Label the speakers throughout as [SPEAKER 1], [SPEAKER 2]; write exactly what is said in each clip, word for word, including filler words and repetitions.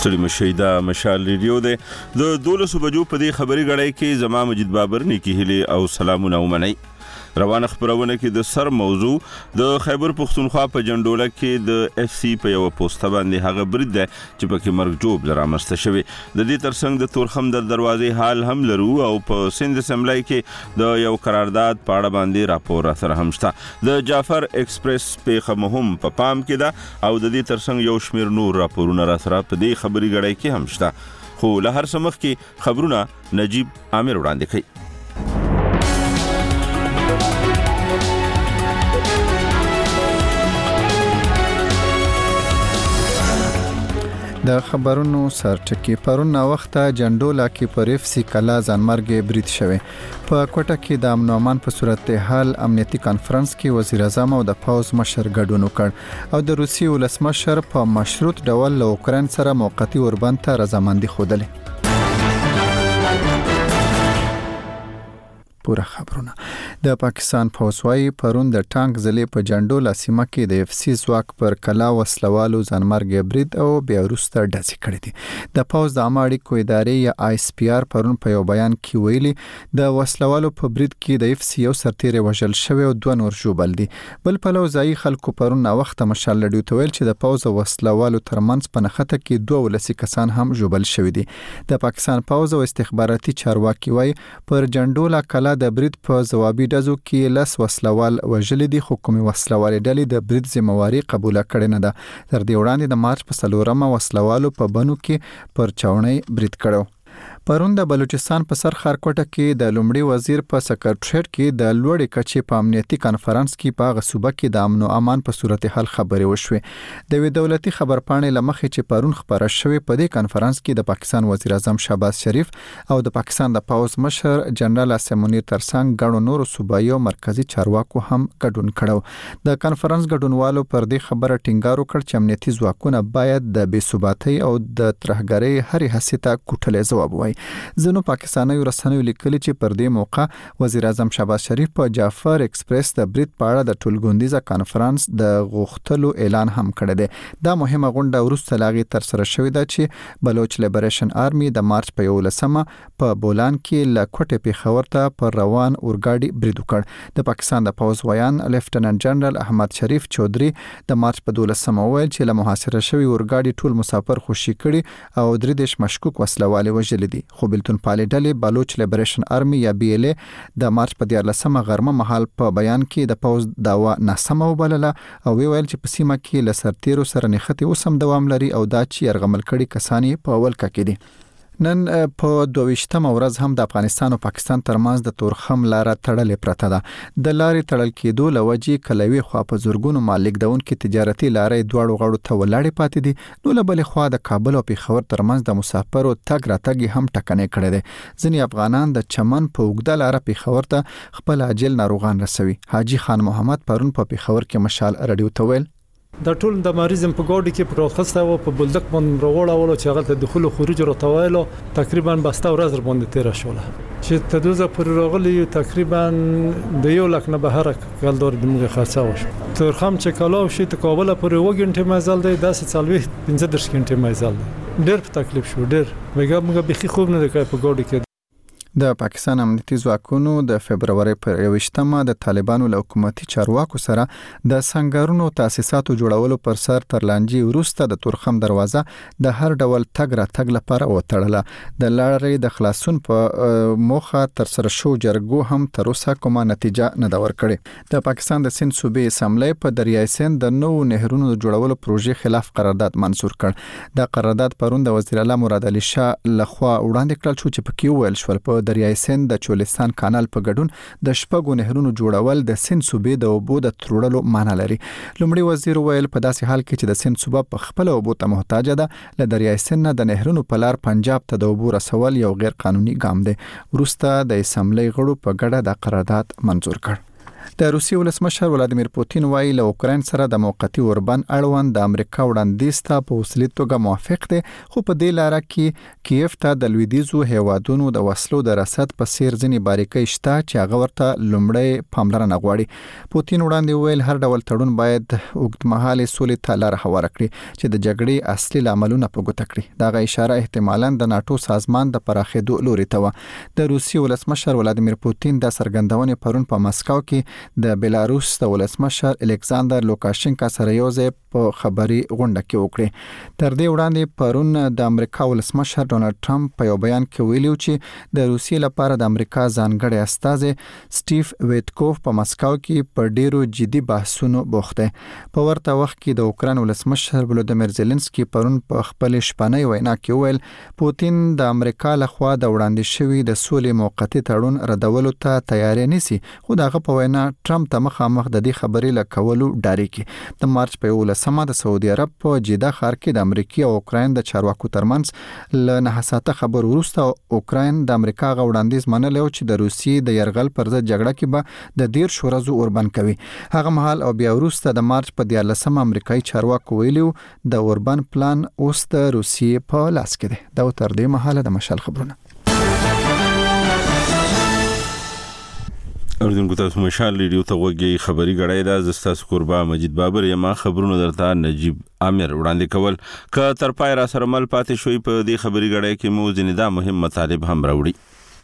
[SPEAKER 1] ستړي مشئ دا مشال ریډیو دی د دولسو بجو په دې خبري غړی کې زما مجید بابر نیکی هلي او سلامونه ومنئ. روانه خبرونه کې د سر موضوع د خیبر پختونخوا په جنډوله کې د اف سی په یو پوسټ باندې هغه برید دی چې پکې مرګ جوړ لرامسته شوی. د دې ترڅنګ د تورخم د دروازې حال هم لرو او په سند اسمبلی کې د یو قرارداد پاړه باندې راپور سره هم شته. د جعفر ایکسپریس په مهم په پام کې ده او د دې ترڅنګ یو شمیر نور راپورونه را سره په دې خبري غړی کې هم شته. خو له هر سمخ کې خبرونه نجیب عامر وړاندې کوي.
[SPEAKER 2] د خبرونو سرټکی پرون وخت جنډولا کې پر اف سی کلا ځانمرګ برید شوی. په کوټه کې د امن او امان په صورت حال امنیتي کانفرنس کې وزیر اعظم او د پاوز مشر ګډون وکړ او د روسي ولسمشر په مشروط ډول له اوکران سره موقتی اوربند ته رضامندي خوده. پورا خبرونه د پاکستان فوجوي پرون د ټانک زلې په جنډولا سیمه کې د اف سی ځواک پر کلا وسلوالو ځانمرګ برید او بیا وروسته ډزې کړې دي. د پاوز د عامه اړیکو ادارې یا آی اس پی آر پرون په یو بیان کې ویلي د وسلوالو په برید کې د اف سی یو سرتیری وژل شوی او دوه نور ژوبل دي. بل په لو ځای خلکو پرون وخت مشال لډیو ته ویل چې د پاوز وسلوالو ترمنځ په نخته کې دوه ولسی کسان هم ژوبل شوی دي. د پاکستان پاوز او استخباراتي چارواکي وایي پر جنډولا کلا د برید په ځوابي ډزو کې لس وسلوال وژل دي. حکومي وسلوال ډلې د برید ذمہواری قبول کړې نه ده. تر دې وړاندې د مارچ په څلورمه وسلوالو په بنو کې پر چاونۍ برید کړو. پرون د بلوچستان په سر خارکوټه کې د لومړي وزیر په سکرټریټ کې د لوړې کچې په امنیتي کانفرنس کې په غصوبه کې د امن او امان په صورت حال خبرې وشوې. د وی دولتي خبرپاڼې لمخې چې پرون خبره شوې په دې کانفرنس کې د پاکستان وزیر اعظم شهباز شریف او د پاکستان د پاوز مشر جنرال اسم منیر ترڅنګ ګڼو نورو صوبایي او مرکزی چارواکو هم ګډون کړو. د کانفرنس ګډونوالو پر دې خبره ټینګار وکړ چې امنیتي ځواکونه باید د بې ثباتۍ او د ترهګرۍ هرې هڅې ته کوټلې ځواب وایي. ځینو پاکستاني رسنیو لیکلي چې پر دې موقع وزیر اعظم شهباز شریف په جعفر ایکسپریس د برید په اړه د ټولګوندیزه کانفرنس د غوښتلو اعلان هم کړی دی. دا مهمه غونډه وروسته لاغي تر سره شوې ده چې بلوچ لیبریشن آرمي د مارچ په یولسمه په بولان کې له کوټې پیښور ته پر روان اورګاډي برید وکړ. د پاکستان د پاوز ویان لیفټننټ جنرال احمد شریف چودري د مارچ په دولسمه ویل چې له محاصره شوی اورګاډي ټول مسافر خوشي کړي او درې دیش مشکوک وسلوال وژل دي. خو بلتون پالې ډلې بلوچ لیبریشن آرمي یا بی ال ای د مارچ په دیارلسمه غرمه مهال په بیان کې د پاوز داوا ناسمه وبلله او ویل چې په سیمه کې له سرتیرو سره نښتې اوسم دوام لري او دا چې يرغمل کړي کسان په ولکه کې دي. نن په دویشتمه ورځ هم د افغانستان او پاکستان ترمنځ د تورخم لار تړلې پرته ده. د لارې تړل کېدو لوجې کلوي خوا په زورګونو مالک دونکو تجارتي لارې دواړو غړو ته ولاړې پاتې دي. نو له بلې خوا د کابل او پیښور ترمنځ د مسافرو تګ راتګ هم ټکنې کړې دي. ځینې افغانان د چمن په اوږده لار پیښور ته خپل عاجل ناروغان رسوي. حاجی خان محمد پرون په پیښور کې مشال رډیو ته ویل
[SPEAKER 3] د ټول د مریضم په ګاډي کې پروخسته او په بلدک باندې راوړل چې هغه ته دخول او خروج راټوایلو تقریبا بسته ورځ باندې تیر شوله چې تدوزه پر راغلی تقریبا د یو لک نه بهر کالدور د موږ خاصه وشو. ترخم چې کلاو شي ته کابل پر یو غنټه مزل دی داسې څلوي پنځه دېرش غنټه مزل دی. ډېر په تکلیف شو ډېر مګر موږ به خوب نه کوي په ګاډي کې.
[SPEAKER 2] د پاکستان امنیتي ځواکونو د فبرवरी پر یوشتمه د طالبانو له حکومتي چارواکو سره د سنگرونو تاسیساتو جوړولو پر سر ترلانجی وروسته د تورخم دروازه د هر ډول تګ را تګ لپاره وتړله. د لارې د خلاصون په موخه تر سره شو جرګو هم تر اوسه کومه نتیجه نه دا ورکړي. د پاکستان د سند صوبې اسمبلی په دریای سند د نوو نهرونو جوړولو پروژې خلاف قرارداد منظور کړ. دا قرارداد پرون د وزیر اعلی مراد علي شاه لخوا وړاندې کړل شو چې پکې ویل شو په دریای سند د چولستان کانال په ګډون د شپږو نهرونو جوړول د سند صوبې د اوبو د تروړلو معنی لري. لومړي وزیر ویل په داسې حال کې چې د سند صوبه په خپل اوبو ته محتاج ده له دریای سند د نهرونو په لار پنجاب ته د اوبو رسول یو غیر قانوني ګام دی. وروسته د اسمبلی غړو په ګډه د قرارداد منظور کړ. د روسیې ولسمشر ولادیمیر پوتین وایي له اوکراین سره د موقتی اوربند اړوند د امریکا وړاندیز ته په وسیلې توګه موافق دی، خو په دې لاره کې کیف ته د لویدیځو هیوادونو د وسلو د رسد په څیر ځینې باریکۍ شته چې هغه ورته لومړی پاملرنه غواړي. پوتین وړاندې ویل هر ډول تړون باید اوږدمهاله سولې ته لاره هواره کړي چې د جګړې اصلي لاملونه په ګوته کړي. دغه اشاره احتمالاً د ناتو سازمان د پراخېدو لوري ته و. د روسیې ولسمشر ولادیمیر پوتین د څرګندونې پرون په مسکو کې د بیلاروس د ولسمشر الکساندر لوکاشینکا سره یو ځای په خبري غونډه کې وکړي. تر دې وړاندې پرون د امریکا ولسمشر ډونالد ټرمپ په یو بیان کې ویلي چې د روسیې لپاره د امریکا ځانګړی استازی سټیو ویټکوف په مسکو کې په ډیرو جدي بحثونو بوخت دی. په ورته وخت کې د اوکراین ولسمشر ولودیمیر زيلنسکي پرون په خپل شپنۍ وینا کې ویل پوتین د امریکا لخوا د وړاندې شوی د سولې موقتی تړون ردولو ته تیاری نیسي، خو دغه په وینا ټرمپ ته مخامخ د دې خبرې لکولو ډاری کې. د مارچ په یولسمه د سعودي عرب په جده ښار کې د امریکا او اوکراین د چارواکو ترمنځ ل نه ساعته خبر وروسته اوکراین د امریکا غوړاندیز منل او چې د روسیې د يرغل پر ضد جګړه کې به د ډیر شورزو اوربند کوي. هغه مهال او بیا وروسته د مارچ په دیارلسمه امریکایي چارواکو ویلو د اوربند پلان اوس د روسیې په لاس کې دی. دا تر دې مهاله د مشال خبرونه.
[SPEAKER 1] اردوونکو تاسو مشال ریډیو ته وګورئ. خبري غړای دا زستاسو قربا مجید بابر یم. خبرونه درته نجیب عامر وړاندې کول. ک تر پای را سره مل پاتې شوی په دې خبري غړای کې مو ځینې دا مهم مطالب هم راوړي.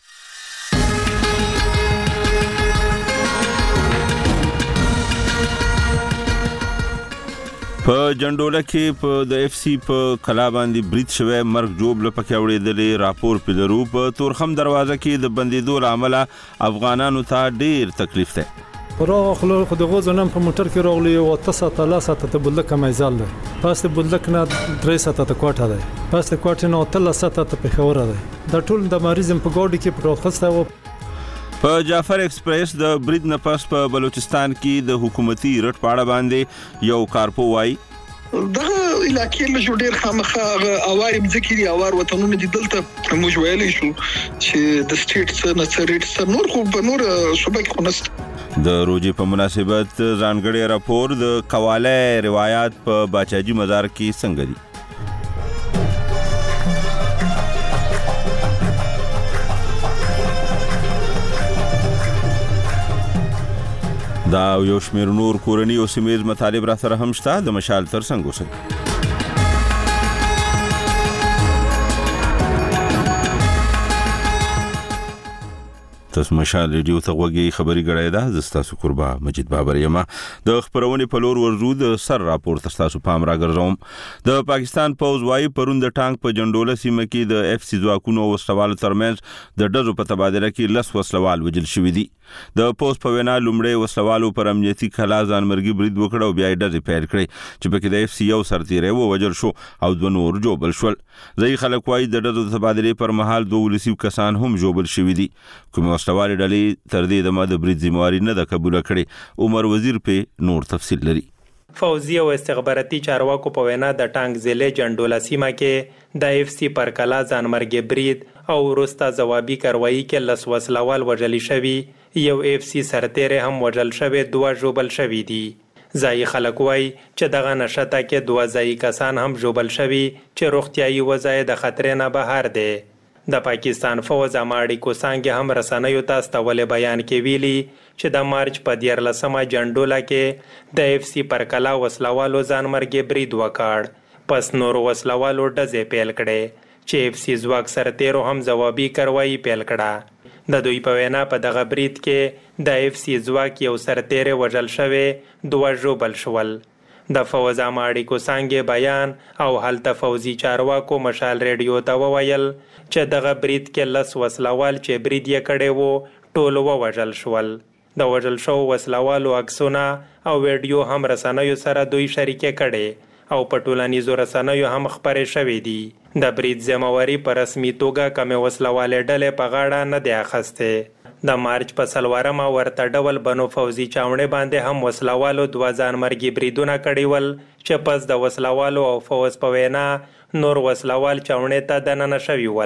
[SPEAKER 1] په جندوله کې په د اف سی په کلا باندې برید شوی مرګ جوب لپاره وړېدلې راپور پلرو په تورخم دروازه کې د بندیدو لامل افغانانو ته ډیر تکلیف ده.
[SPEAKER 3] پراغ خلو خود غوزنم په موټر کې راغلی او تاسو ته لا ساته ته بلک مایزال ده. پاس ته بلک نه درې ساته ته کوټه ده. پاس ته کوټه نه تل ساته ته په خوره ده. د ټول د مریضم په ګاډي کې پروخسته و.
[SPEAKER 1] په جعفر ایکسپریس د برید نه پس په بلوچستان کې د حکومتي رټ پاړه باندې یو کارپو وای
[SPEAKER 4] دغه علاقې له جوړ خامخا اوارم ذکرې اوار وطنونه دي دلته موږ ویلې شو چې د سټیټ نه سریټ نور خو په نور صوبه کې خنست.
[SPEAKER 1] د روزي په مناسبت ځانګړي راپور د قواله روایت په باچاجي مزار کې څنګه دي. دا یو شمیر نور کورنی او سیمه مطالب را سره هم شته. د مشال تر څنګه وسه تاسو مشال ریډیو ته وګورئ. خبري غړای دا زستاسو قربا مجید بابر یم. د خبرونه په لور ورزو د سر راپور تاسو پام راګرځوم. د پاکستان پوز وايي پرون د ټانک په جندوله سیمه کې د اف سی ځواکونو او وسلوال ترمنځ د ډزو په تبادله کې لس وسلوال وجل شوې دي. د پوز په وینا لومړی وسلوالو پر امنیتي کلا ځانمرګي برید وکړ او بیا یې ډزې پیل کړې چې پکې د اف سی یو سرتیری و وجل شو او دوه نور جوبل شول. ځای خلک وايي د ډزو تبادله پر مهال دوه ولسی کسان هم جوبل شوې دي. کوم وسلوال ډلې تر دې د ماده برید ذمہواری نه د قبول کړي. عمر وزیر په نور تفصیل لري.
[SPEAKER 5] فوزي او استخباراتي چارواکو په وینا د ټانک ضلع جندوله سیمه کې د اف سی پر کلا ځانمرګي برید او وروسته ځوابي کاروایی کې لس وسلوال وژل شوي. یو اف سی سرتیری هم وژل شوی، دوه جوبل شوي دي. ځای خلک وایي چې دغه نشته کې دوه ځای کسان هم جوبل شوي چې روغتیايي وضع د خطر نه بهر دي. د پاکستان فوز اماړي کو څنګه هم رسنیو ته استول بیان کې ویلي چې د مارچ په دیارلسمه جندوله کې د اف سی پر کلا وسلوالو ځانمرګي برید وکړ. پس نور وسلوالو ډزې پیل کړې چې اف سی ځواک سرتیرو هم ځوابي کاروایی پیل کړه. د دوی په وینا په دغه برید کې د اف سی ځواک یو سرتیری وژل شوی، دوه ژوبل شول. د فوز اماړي کو څنګه بیان او هلته فوزي چارواکو مشال ریډیو ته وویل چې دغه برید کې لس وسلوال چې برید یې کړی وو ټول ووژل شول. د وژل شو وسلوالو عکسونه او ویډیو هم رسنیو سره دوی شریکه کړي او په ټولنیزو رسنیو هم خپرې شوې دي. د برید ذمہواری په رسمي توګه کومې وسلوالې ډلې په غاړه نه دی اخیستې. د مارچ په سلوارمه ورته ډول بنو فوزي چاونې باندې هم وسلوالو دوه ځانمرګي بریدونه کړي ول چې پس د وسلوالو او فوز په وینا نور وسلوال چاونې ته دننه شوي ول.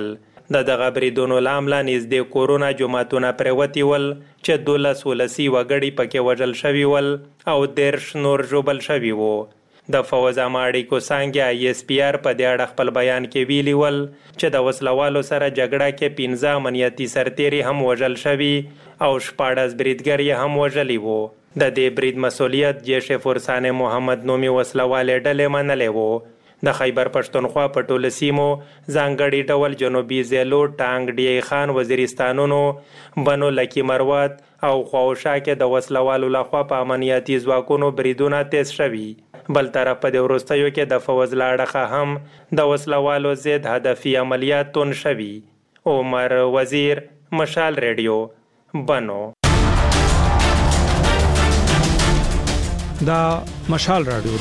[SPEAKER 5] د دغه بریدونو له امله نږدې کورونه جوماتونه پرېوتي ول چې دولس ولسي وګړي پکې وژل شوي ول او دېرش نور ژوبل شوي وو. د فوز عامه اړیکو څانګې آی اس پی آر په دې اړه خپل بیان کې ویلي ول چې د وسلوالو سره جګړه کې پنځه امنیتي سرتیري هم وژل شوي او شپاړس بریدګر یې هم وژلي وو. د دې برید مسؤلیت جیش فرسان محمد نومي وسلوالې ډلې منلی وو. د خیبر پښتونخوا په ټولو سیمو ځانګړي ډول جنوبي ضلعو ټانګ ډی خان وزیرستانونو بنو لکی مروت او خواوشا کې د وسلوالو لخوا په امنیتي ځواکونو بریدونه تیز شوي. بل طرف په د وروستیو کې د فوز لاړخه هم د وسلوالو ضد هدفي عملیات تون شوي. عمر وزیر، مشال ریډیو، بنو.
[SPEAKER 3] دا مشال رادیو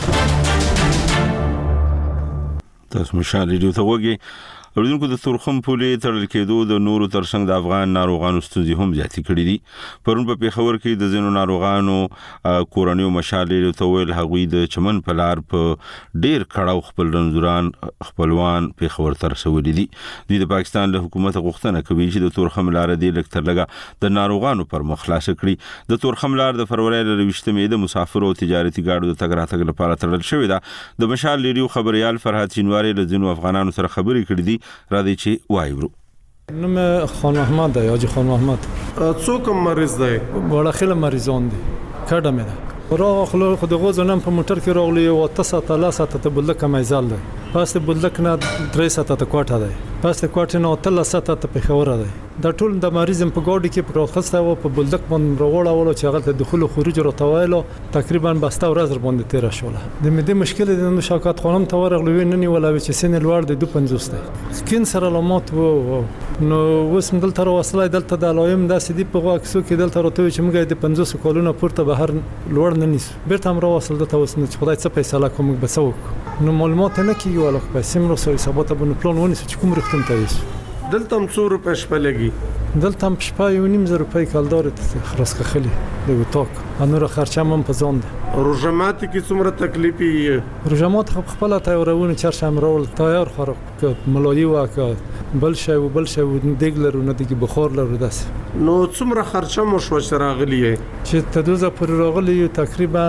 [SPEAKER 1] تاسو مشال ریډیو ته وګورئ. اوریدونکو د تورخم پولې تړل کېدو د نورو ترڅنګ د افغان ناروغانو ستونزې هم زیاتې کړې دي. پرون په پیښور کې د ځینو ناروغانو کورنیو مشالې ته ویل هغوی د چمن په لار په ډیر کړهو خپل رنځوران خپلوان پیښور ته رسولي دي. دوی د پاکستان له حکومت غوښتنه کوي چې د تورخم لار دی لږ تر لږه د ناروغانو پر مخ خلاص کړي. د تورخم لار د فروری له یوویشتمې د مسافرو او تجارتي ګاډو د تګ راتګ لپاره تړل شوې ده. د مشال ریډیو خبريال فرحات شینواری له ځینو افغانانو سره خبرې کړې دي. را دي چې وایو.
[SPEAKER 3] نوم خان محمد دی، حاجی خان محمد.
[SPEAKER 6] څوک مریض دی؟
[SPEAKER 3] وړه خله مریضان دي. کډه مې ده. راغ خلو خو د غوځ نن په موټر کې راغلی او تاسو ته لا ساته ته بلک مایزال دی. پس بلک نه درې ساته ته کوټه دی. پس کوټه نه تل ساته ته پیښور دی. دا ټول د مریضم په ګاډي کې پروخسته او په بلدک باندې راوړل او چې هغه دخول او خروج راټوایلو تقریبا بسته ورځ باندې تیر شوله. د مې د مشکل د نو شوکات خانم ته ورغلو نه ولا چې سن الوړ د دوه پنځوس دی. سکین سره علامات وو نو وسم دلته وصله دلته د علائم داسې دی په واکسو کې دلته راته چې موږ د پنځوس کولونه پورته بهر لوړ نه نیس. بیرته هم راوصل دلته وسنه چې خدای څه فیصله کوم بسو. نو معلومات نه کیږي ولا په سیمرو سره حسابات باندې پلان ونیس چې کوم رښتون ته ویس.
[SPEAKER 6] دلته هم څو روپۍ شپه لګي؟
[SPEAKER 3] دلته هم شپه یو نیم زره روپۍ کالدار ته خلاص کخلی د وټاک انور خرچه هم په ځان ده.
[SPEAKER 6] روزمات کې څومره تکلیفي؟
[SPEAKER 3] روزمات خپل تیارونه چرشم رول تیار خراب ملایي واکه بل شی او بل شی دګلر نه دګي بخور لرو داس.
[SPEAKER 6] نو څومره خرچه مو شو چې راغلی
[SPEAKER 3] چې تدوزه پر راغلی تقریبا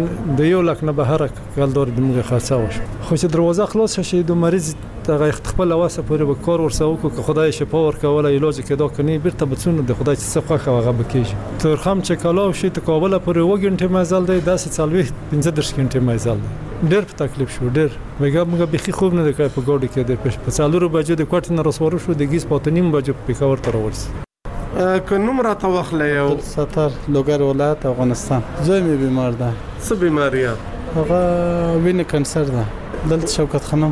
[SPEAKER 3] د یو لک نه بهر کالدار د موږ خرڅه وشو. خو چې دروازه خلاص شي د مریض ته خپل واسه پورې به کار ورسو کو خدای شفا ورکول علاج کېدا کني بیرته بچونه د خدای څخه خوخه هغه بکیږي. ترخم چې کالاو شي ته کابل پورې وګنټه مزل دی داسې څلوي پنځه درش غنټه مزل دی. ډېر په تکلیف شو ډېر مګر موږ به خي خوب نه د په ګاډي کې د پښ په څلورو بجو د کوټ نه رسورو شو د گیس پاتې نیم بجو په کاور تر ورس.
[SPEAKER 6] که نوم را ته وخله یو
[SPEAKER 7] ستر لوګر ولایت افغانستان. زوی می بیمار ده.
[SPEAKER 6] څه بیماریه؟
[SPEAKER 7] هغه وینې کانسر ده. دلته شوکت خانم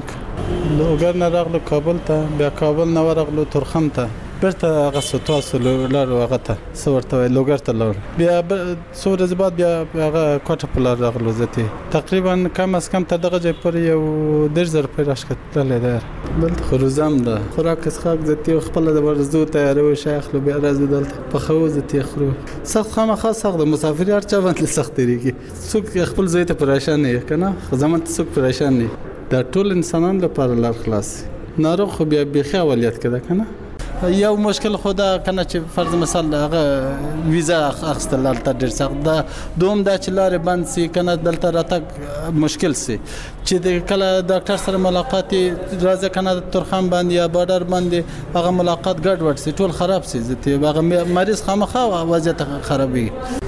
[SPEAKER 7] لوګر نه راغلو کابل ته بیا کابل نه ورغلو تورخم ته بیرته هغه ستاسو لار هغه ته سورته لوګر ته لار بیا څو ورځې بعد بیا هغه کوټه په لار راغلو زته تقریبا کم از کم تر دغه ځای پورې یو ډېر زر په راشکتلې ده. دلته خروزم ده خوراک اسخاق زته خپل د ورزو تیارو شیخ لو بیا راځي دلته په خو زته خرو سخت خامخا سخت د مسافر هر چا باندې سخت لري څوک خپل ځای ته پریشان نه کنه خزمت څوک پریشان نه دا ټول انسانان لپاره لار خلاص ناروغ خو بیا بيخي اوليت کده کنه یو مشکل خدا کنه چې فرض مثال هغه ویزا اخستل لته ډیر سخت ده دوم دا چې لار بند سي کنه دلته راته مشکل سي چې د کله ډاکټر سره ملاقات راځي کنه ترخم باندې یا بارډر باندې هغه ملاقات ګډ وډ سي ټول خراب سي ځته هغه مریض خامخا وضعیت خرابي.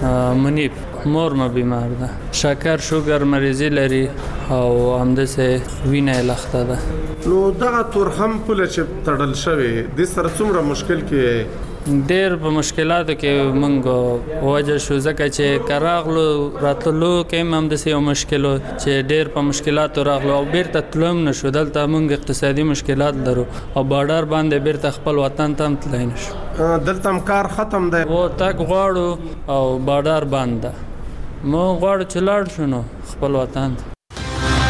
[SPEAKER 8] منیب مور ما بیمار ده شکر شوګر مریضي لري او همدسه وینه لخته ده.
[SPEAKER 6] نو دغه تورخم پوله چې تړل شوی د سره څومره مشکل کې
[SPEAKER 8] ډېر په مشکلاتو کې مونږ وجه شو ځکه چې کراغلو راتلو کې هم د یو مشکل چې ډېر په مشکلاتو راغلو او بیرته تلم نشو دلته مونږ اقتصادي مشکلات لرو او بارډر باندې بیرته خپل وطن ته هم تلای نشو.
[SPEAKER 6] دلته هم کار ختم دی
[SPEAKER 8] و تک غواړو او بارډر بند ده مو غواړو چې لاړ شو نو خپل وطن ته.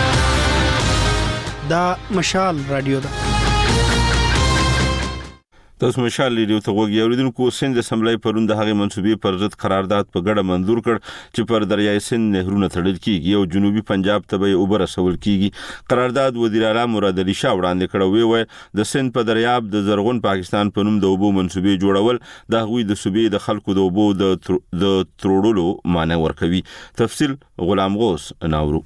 [SPEAKER 9] دا مشال رادیو ده.
[SPEAKER 1] تاسو مشال لیدو ته وګورئ اوریدونکو سند اسمبلی پرون د هغې منسوبې پر ضد قرارداد په ګډه منظور کړ چې پر دریای سند نهرونه تړل کیږي او جنوبي پنجاب ته به اوبه رسول کیږي. قرارداد وزیر اعلی مراد علي شاه وړاندې کړ او وی د سند په دریاب د زرغون پاکستان په نوم د اوبو منسوبې جوړول د هغوی د صوبې د خلکو د اوبو د تروړلو معنی ورکوي. تفصیل غلام غوث ناورو.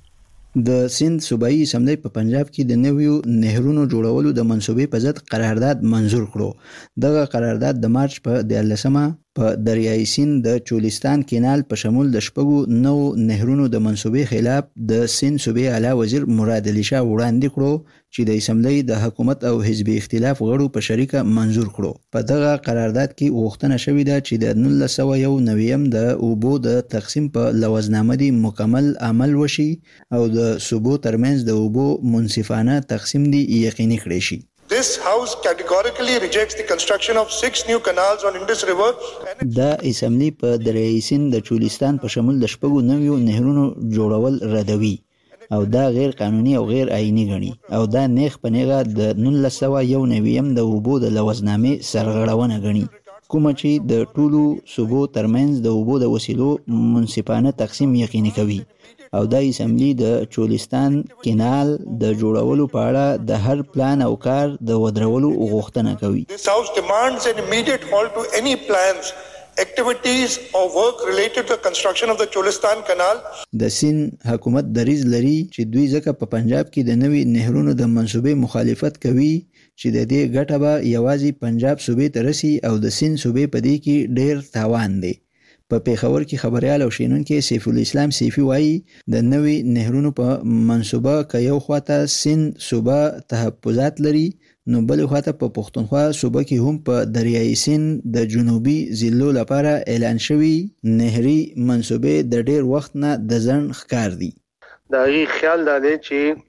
[SPEAKER 9] د سند صوبایي اسمبلی په پنجاب کې د نویو نهرونو جوړولو د منسوبې په ضد قرارداد منظور کړو. دغه قرارداد د مارچ په دیارلسمه په دریای سند د چولستان کینال په شمول د شپږو نو نهرونو د منسوبې خلاف د سند صوبې اعلی وزیر مراد علي شاه وړاندې کړو چې د اسمبلی د حکومت او حزبي اختلاف غړو په شریکه منظور کړو. په دغه قرارداد کې غوښتنه شوې ده چې د نولس سوه یو نویم د اوبو د تقسیم په لوزنامه دی مکمل عمل وشي او د صوبو ترمنځ د اوبو منصفانه تقسیم دی یقیني کړی شي.
[SPEAKER 10] This house categorically rejects the construction of six new canals on Indus River.
[SPEAKER 9] دا اسمبلی په دریای سند د چولستان په شمول د شپږو نویو نهرونو جوړول ردوي او دا غیر قانوني او غیر آئینی غني او دا نیغ په نیغه د نولس سوه یو نویم د اوبو د لوزنامې سرغړونه غني کومه چې د ټولو صوبو ترمنځ د اوبو د وسیلو منصفانه تقسیم یقیني کوي او دا اسمبلی د چولستان کینال د جوړولو په اړه د هر پلان او کار د ودرولو غوښتنه کوي.
[SPEAKER 10] This house demands an immediate halt to any plans, activities or work related to the construction of the Cholistan Canal.
[SPEAKER 9] د سند حکومت دریځ لري چې دوی ځکه په پنجاب کې د نوي نهرونو د منسوبې مخالفت کوي چې د دې ګټه به یوازې پنجاب صوبې ته رسي او د سند صوبې په دې کې ډیر تاوان دی. په پیښور کې خبريال او شینونکو سیف الاسلام سیفی وایي د نوي نهرونو په منسوبه کې یو خواته سند صوبه تحفظات لري نو بل خواته په پښتونخوا صوبه کې هم په دریای سند د جنوبي ضلعو لپاره اعلان شوی نهري منسوبه د ډیر وخت نه د ځن ښکار دي.
[SPEAKER 11] دا یي خیال دا دی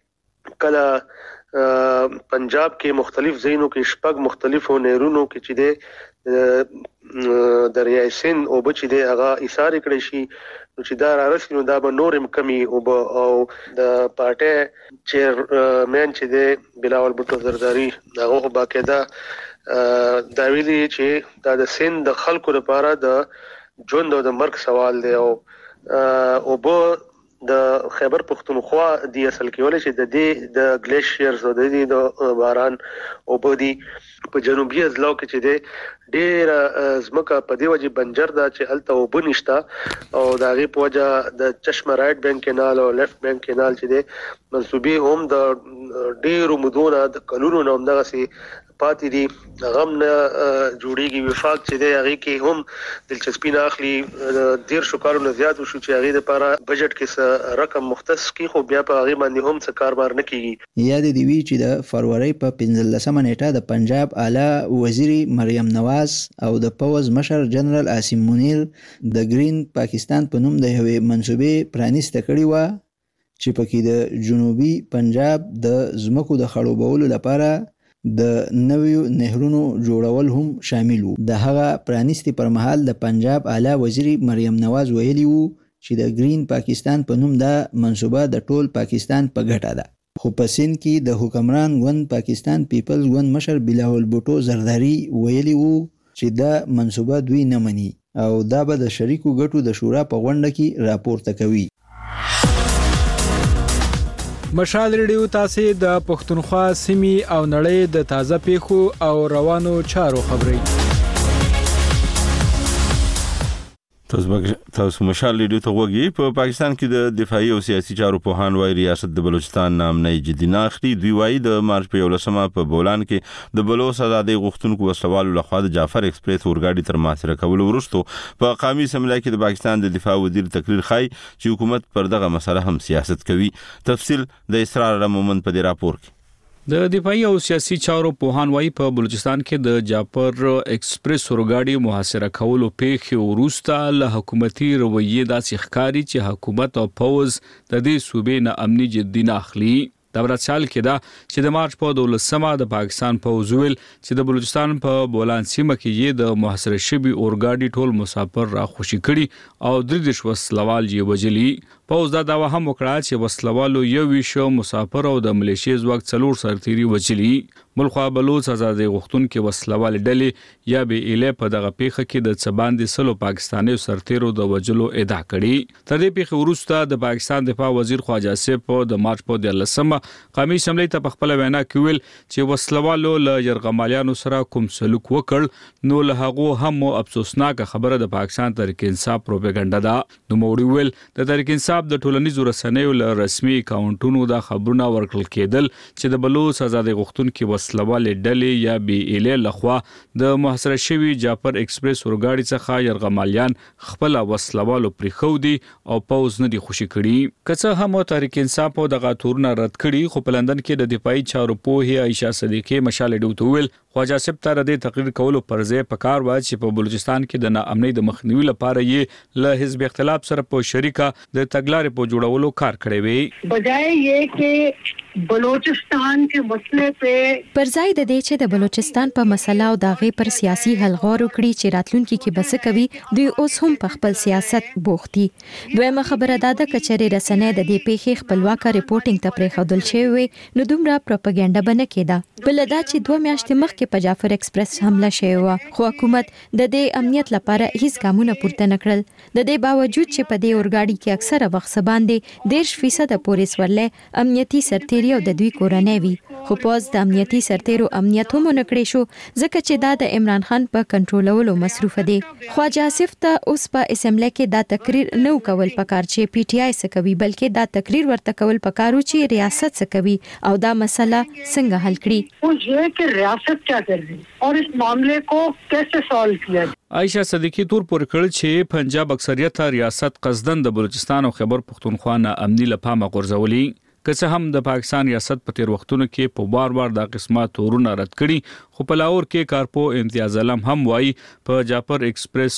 [SPEAKER 11] چې کله پنجاب کې مختلف ځایونو کې شپږ مختلفو نهرونو کې چې د دریای سند او بچ دی هغه ایثار کړی شي نو چې دا رارسي نو دا به نورم کمی او او د پارټي چیر مین چې دی بلاول بوټو زرداری هغه باقاعده دا ویلي چې دا د سند د خلکو لپاره د ژوند او د مرګ سوال دی او او به د خیبر پختونخوا دی اصل کې ولې چې د دې د ګلیشیرز او د دې د باران او په دې په جنوبي اضلاع کې چې دی ډیر زمکه په دی وجه بنجر دا چې الته وبنشتا او دا غي په وجه د چشمه رائټ بینک کینال او لیفت بینک کینال چې دی منسوبي هم د ډیرو مدونه د قانونو نوم دغه سي پاتې دي غم نه جوړیږي وفاق چې دی هغه کې هم دلچسپي نه اخلي ډیر شو کارونه زیات شو چې هغه لپاره بجټ کې رقم مختص کی خو بیا په هغه باندې هم څه کاربار نه کیږي.
[SPEAKER 9] یاد دی وی چې د فروری په پنځلسمه نیټه د پنجاب اعلی وزیر مریم نواز او د پوز مشر جنرال عاصم منیر د گرین پاکستان په نوم د یوې منسوبې پرانیسته کړې و چې پکې د جنوبي پنجاب د زمکو د خړوبولو لپاره د نویو نهرونو جوړول هم شامل وو. د هغه پرانیستی پر مهال د پنجاب اعلی وزیر مریم نواز ویلی وو چې د گرین پاکستان په نوم دا منسوبه د ټول پاکستان په ګټه ده. خو په سند کې د حکمران ګوند پاکستان پیپلز ګوند مشر بلاول بوټو زرداری ویلی وو چې دا منسوبه دوی نه مني او دا به د شریکو ګټو د شورا په غونډه کې راپورته کوي.
[SPEAKER 12] مشال ریډیو تاسو د پښتونخوا سیمې او نړۍ د تازه پیښو او روانو چارو خبري
[SPEAKER 1] تاسو مشال ریډیو ته وګورئ. په پاکستان کې د دفاعي او سیاسي چارو پوهان وايي ریاست د بلوچستان نام نه جدي نه اخلي. دوی وايي د مارچ په یولسمه په بولان کې د بلوچ آزادۍ غوښتونکو وسلوالو لخوا د جعفر ایکسپریس اورګاډي تر محاصره کولو وروسته په قومي اسمبلی کې د پاکستان د دفاع وزیر تقریر خای چې حکومت پر دغه مسله هم سیاست کوي. تفصیل د اسرار مومن په دې راپور کې.
[SPEAKER 13] د دفاعي او سیاسي چارو پوهان وايي په بلوچستان کې د جعفر ایکسپریس اورګاډي محاصره کولو پیښې وروسته له حکومتي رویې داسې ښکاري چې حکومت او پوز د دې صوبې نه امني جدي نه اخلي. د براتشال کې دا چې د مارچ په دولسمه د پاکستان پوز ویل چې د بلوچستان په بولان سیمه کې یې د محاصره شوي اورګاډي ټول مسافر را خوشي کړي او درې دیش وسلوال یې وجلي. پوز دا داوا هم وکړه چې وسلوالو یو ویشو مسافر او د ملیشیا ځواک څلور سرتيري وچلی ملخوا بلوچ آزادي غوښتونکو وسلوال ډلې یا به اله په دغه پیخه کې د څباندې سلو پاکستاني سرتیرو د وجلو ادعا کړي تر دې پیخه وروسته د پاکستان دفاع وزیر خواجه آصف په د مارچ په دلسمه قومي اسمبلی ته په خپل وینا کې ویل چې وسلوالو له يرغمالیانو سره کوم سلوک وکړ نو له هغه هم افسوسناک خبره د پاکستان تحریک انصاف پروپاګاندا ده نو موړي ویل د تحریک انصاف د ټولنیزو رسنیو له رسمي اکاونټونو د خبرونه ورکړل کېدل چې د بلوچ آزادي غوښتونکو وسلوال ډلې یا بي ال لخوا د محاصره شوی جعفر ایکسپریس ورګاډي څخه يرغمالیان خپل وسلوالو پرې خو دي او پوز نه دي خوشي کړي کڅه هم تحریک انصاف او د غاتورونه رد کړي خو په لندن کې د دفاعي چارو په عائشہ صدیقی مشال ډوت ویل خواجه آصف تر دې تقریر کولو پر ځای په کار و چې په بلوچستان کې د ناامنۍ د مخنیوي لپاره یې له حزب اختلاف سره په شریکه د تګلارې په جوړولو کار کړی وي
[SPEAKER 14] بجای یې کې بلوچستان کې مسله په
[SPEAKER 15] پر ځای د دې چې د بلوچستان په مسله او داغه پر سیاسي حل غور وکړي چې راتلونکي کې بس کوي دوی اوس هم په خپل سیاست بوختي دویمه خبره ده د کچري رسنۍ د دې پیښې خپلواکه ریپورتینګ ته پرې خودل شوی نو دومره پروپاګاندا بنه کېده بل دا چې دوه میاشتې مخکې په جعفر ایکسپریس حمله شوی و خو حکومت د دې امنیت لپاره هیڅ ګامونه پورته نکړل د دې باوجود چې په دې اورګاډي کې اکثره وخت باندې ډیر فیصد پولیس ورلې امنیتي سرتیري او د دوی کورنۍ وي خو پوز د امنیتي سرتیرو امنیت هم نکړي شو ځکه چې دا د عمران خان په کنټرولولو مصروف دي خواجه آصف ته اوس په اسمبلی کې دا تقریر نو کول پکار چې پی ټی آی څخه کوي بلکې دا تقریر ورته کول پکارو چې ریاست څخه کوي او دا مسله څنګه حل کړي
[SPEAKER 14] او یہ کہ ریاست کیا کر رہی اور اس معاملے کو کیسے سالو کیا
[SPEAKER 13] عائشہ صدیقی تور پر کړ چې پنجاب اکثریت ریاست قصدن د بلوچستان او خیبر پختونخوا نه امنی لپاره غورځولي که هم د پاکستان ریاست په تیر وختونو کې په بار بار د قسمه تورونه رد کړي خو په لاهور کې کارپو امتیاز علم هم وایي په جعفر ایکسپریس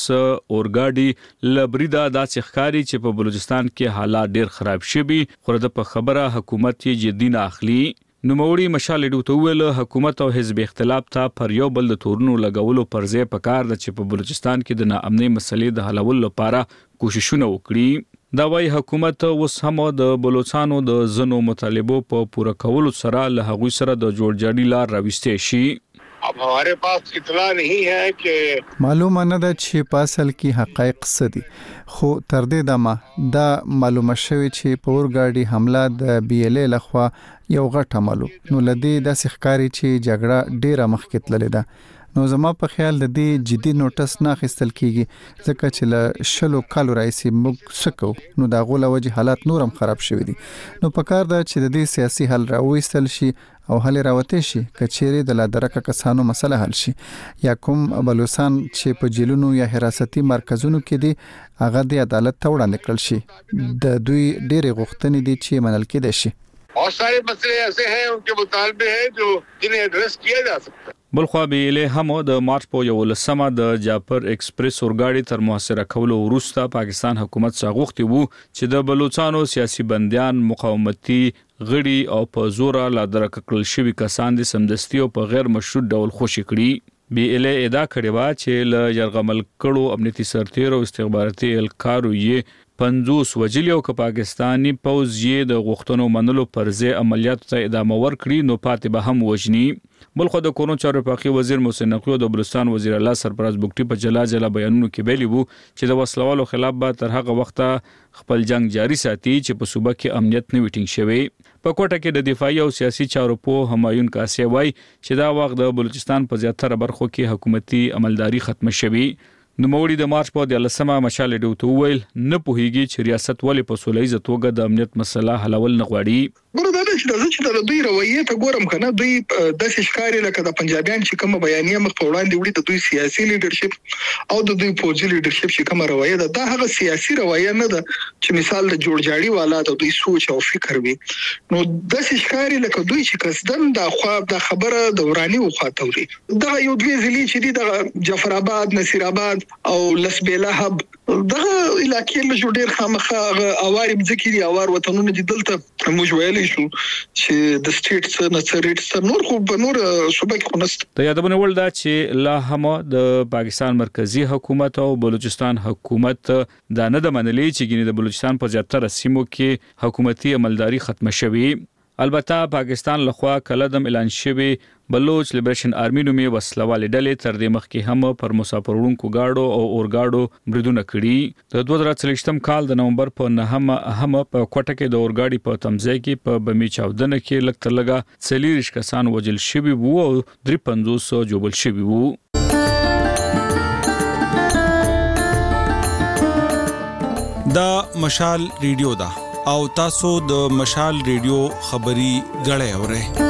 [SPEAKER 13] اورګاډي لبریدا د ښکاری چې په بلوچستان کې حالات ډیر خراب شوي خو د په خبره حکومت یې جدي نه اخلي نوموړي مشال ډوت ویل حکومت او حزب اختلاف ته پر یو بل د تورونو لګولو پر ځای پکار د چې په بلوچستان کې د ناامنۍ مسلې د حلولو لپاره کوششونه وکړي دا وايي حکومت اوس هم د بلوچستانو د زنو مطالبو په پوره کولو سره له هغوی سره د جوړجاړي لار راوستي شي
[SPEAKER 16] अब हमारे पास इतला नहीं है कि
[SPEAKER 2] معلومه نه ده چې په اصل کې حقایق څه دي خو تر دې دمه دا معلومه شوی چې په اورګاډي حمله د بي ال لخوا یو غټ عملو نو لدی د ښکاری چې جګړه ډیره مخکې تللې ده نو زما په خیال د دې جدي نوټس نه اخیستل کیږي ځکه چې له شلو کالو راځي موږ سکو نو دا غوله وجه حالات نورم خراب شوي دي نو په کار ده چې د دې سیاسي حل راوېستل شي او حل راوته شي کچېری د لادرکه کسانو مسله حل شي یا کوم بلوچستان چې په جیلونو یا حراستي مرکزونو کې دي هغه د عدالت ته وړاندې کړل شي د دوی ډېر غوښتنې دي چې منل کېدي شي
[SPEAKER 16] बहुत सारे मसले ऐसे हैं उनके मुतालबे हैं जो जिन्हें एड्रेस किया जा सकता है
[SPEAKER 13] بلخوا به له هم د مارچ په یو لسمه د جعفر ایکسپریس اورګاډي تر محاصره کولو وروسته پاکستان حکومت څخه غوښتي وو چې د بلوچستانو سیاسي بنديان مقاومتي غړي او په زور لا درکړل شوی کسان د سمدستي او په غیر مشروط ډول خوشی کړي بي ال ادعا کړې و چې ل يرغمل کړو امنیتي سرتیر او استخباراتي الکارو یې پنځوس وجلی او که پاکستانی پوز یې د غوښتنو منلو پر ځای عملیات ته ادامه ورکړي نو پاتې به هم وجني بلخو د کورونو چارو پاکي وزیر محسن نقوی د بلوچستان وزیر الله سرفراز بوکټي په جلا جلا بیانونو کې ویلي وو چې د وسلوالو خلاف به تر هغه وخته خپل جنگ جاری ساتي چې په صوبه کې امنیت نه وټینګ شوی په کوټه کې د دفاعي او سیاسي چارو په همایون کاسي وای چې دا وخت د بلوچستان په زیاتره برخو کې حکومتي عملداري ختم شوی نو موړي د مارچ په دلسمه مشال ډوت ویل نه پوهیږي چې ریاست ولې په سولېزه توګه د امنیت مسله حلول نه غواړي
[SPEAKER 4] ګوره دا چې چې د دوی رویه ته ګورم کنه دوی د ښکاری لکه د پنجابیان چې کوم بیانیه مخ په وړاندې وړي د دوی سیاسي لیډرشپ او د دوی فوجي لیډرشپ چې کوم رویه ده دا هغه سیاسي رویه نه ده چې مثال د جوړجاړي والا د دوی سوچ او فکر وي نو د ښکاری لکه دوی چې قصدن د خواب د خبره دوراني او خاطوري دا یو دوی ځلی چې د جعفر آباد نصیر آباد او لسبیله هب دغه علاقې له جوړ ډیر خامخا اواري ځکه دي اوار وطنونه دي دلته موږ ویلې شو چې د سټیټ څخه نصریټ څخه نور خو په نور صوبه کې خنست
[SPEAKER 13] د یادونه ول دا چې لا هم د پاکستان مرکزی حکومت او بلوچستان حکومت دا نه د منلې چې ګینه د بلوچستان په زیاتره سیمو کې حکومتي عملداري ختم شوه. البته پاکستان لخوا کلدم اعلان شوی بلوچ لیبریشن آرمی نومي وسلوال ډلې تر دې مخکې هم پر مسافرونکو گاډو او اورګاډو بریدونه کړي. د دوه زره څلوېښتم کال د نومبر په نهمه هم په کوټه کې د اورګاډي په تمځای کې په بمی چاودنه کې لږ تر لږه څلور کسان وژل شوي وو او درې پنځوس جوړل شوي وو.
[SPEAKER 17] دا مشال ریډیو دا او تاسو د مشال ریډیو خبري غړې اورئ.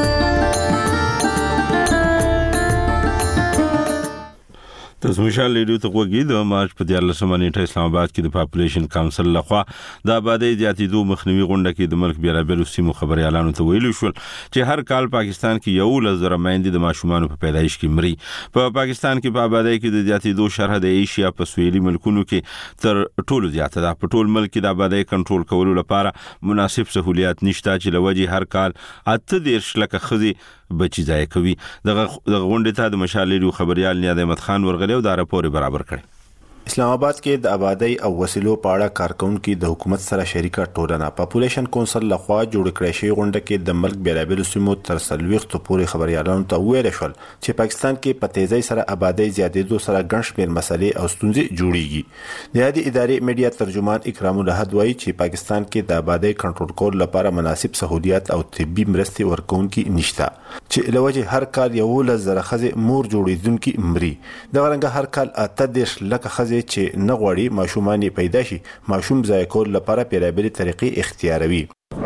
[SPEAKER 1] د مشال ریډیو ته وګورئ د مارچ په دیارلسمه نیټه اسلام آباد کې د پاپولیشن کونسل لخوا د آبادی زیاتېدو مخنیوي غونډه کې د ملک بیلابېلو سیمو خبريالانو ته ویلي شول چې هر کال پاکستان کې یو لزر مېندې د ماشومان په پیدایش کې مري. په پاکستان کې په آبادی کې د زیاتېدو شرح د ایشیا په سویلي ملکونو کې تر ټولو زیاته ده. په ټول ملک کې د آبادی کنټرول کولو لپاره مناسب سہولیات نشته چې لوجه هر کال اته دیرش لکه خزي بچی ځای کوي. دغه غونډه ته د مشال ریډیو خبريال نیاد احمد خان ورغلی او دا راپور برابر کړي.
[SPEAKER 18] اسلام آباد کې د آبادی او وسیلو په اړه کارکونکو د حکومت سره شریکه ټولنه پاپولیشن کونسل لخوا جوړ کړی شوی غونډه کې د ملک بیلابېلو سیمو تر سلويختو پورې خبريالانو ته ویل شول چې پاکستان کې په تیزی سره آبادی زیاتېدو سره ګڼ شمېر مسلې او ستونزې جوړیږي. د هدي ادارې میډیا ترجمان اکرام الاحد وایي چې پاکستان کې د آبادی کنټرول کول لپاره مناسب سہولیات او طبي مرستې ورکونکي نشته چې لوجه هر کال یو لزر خزه مور جوړیدونکي مري. د ورنګ هر کال اته دیش لکه خزه چې نه غواړي ماشومان پیدا شي ماشوم ځای کول لپاره پیلابېلې طریقې اختیاروي.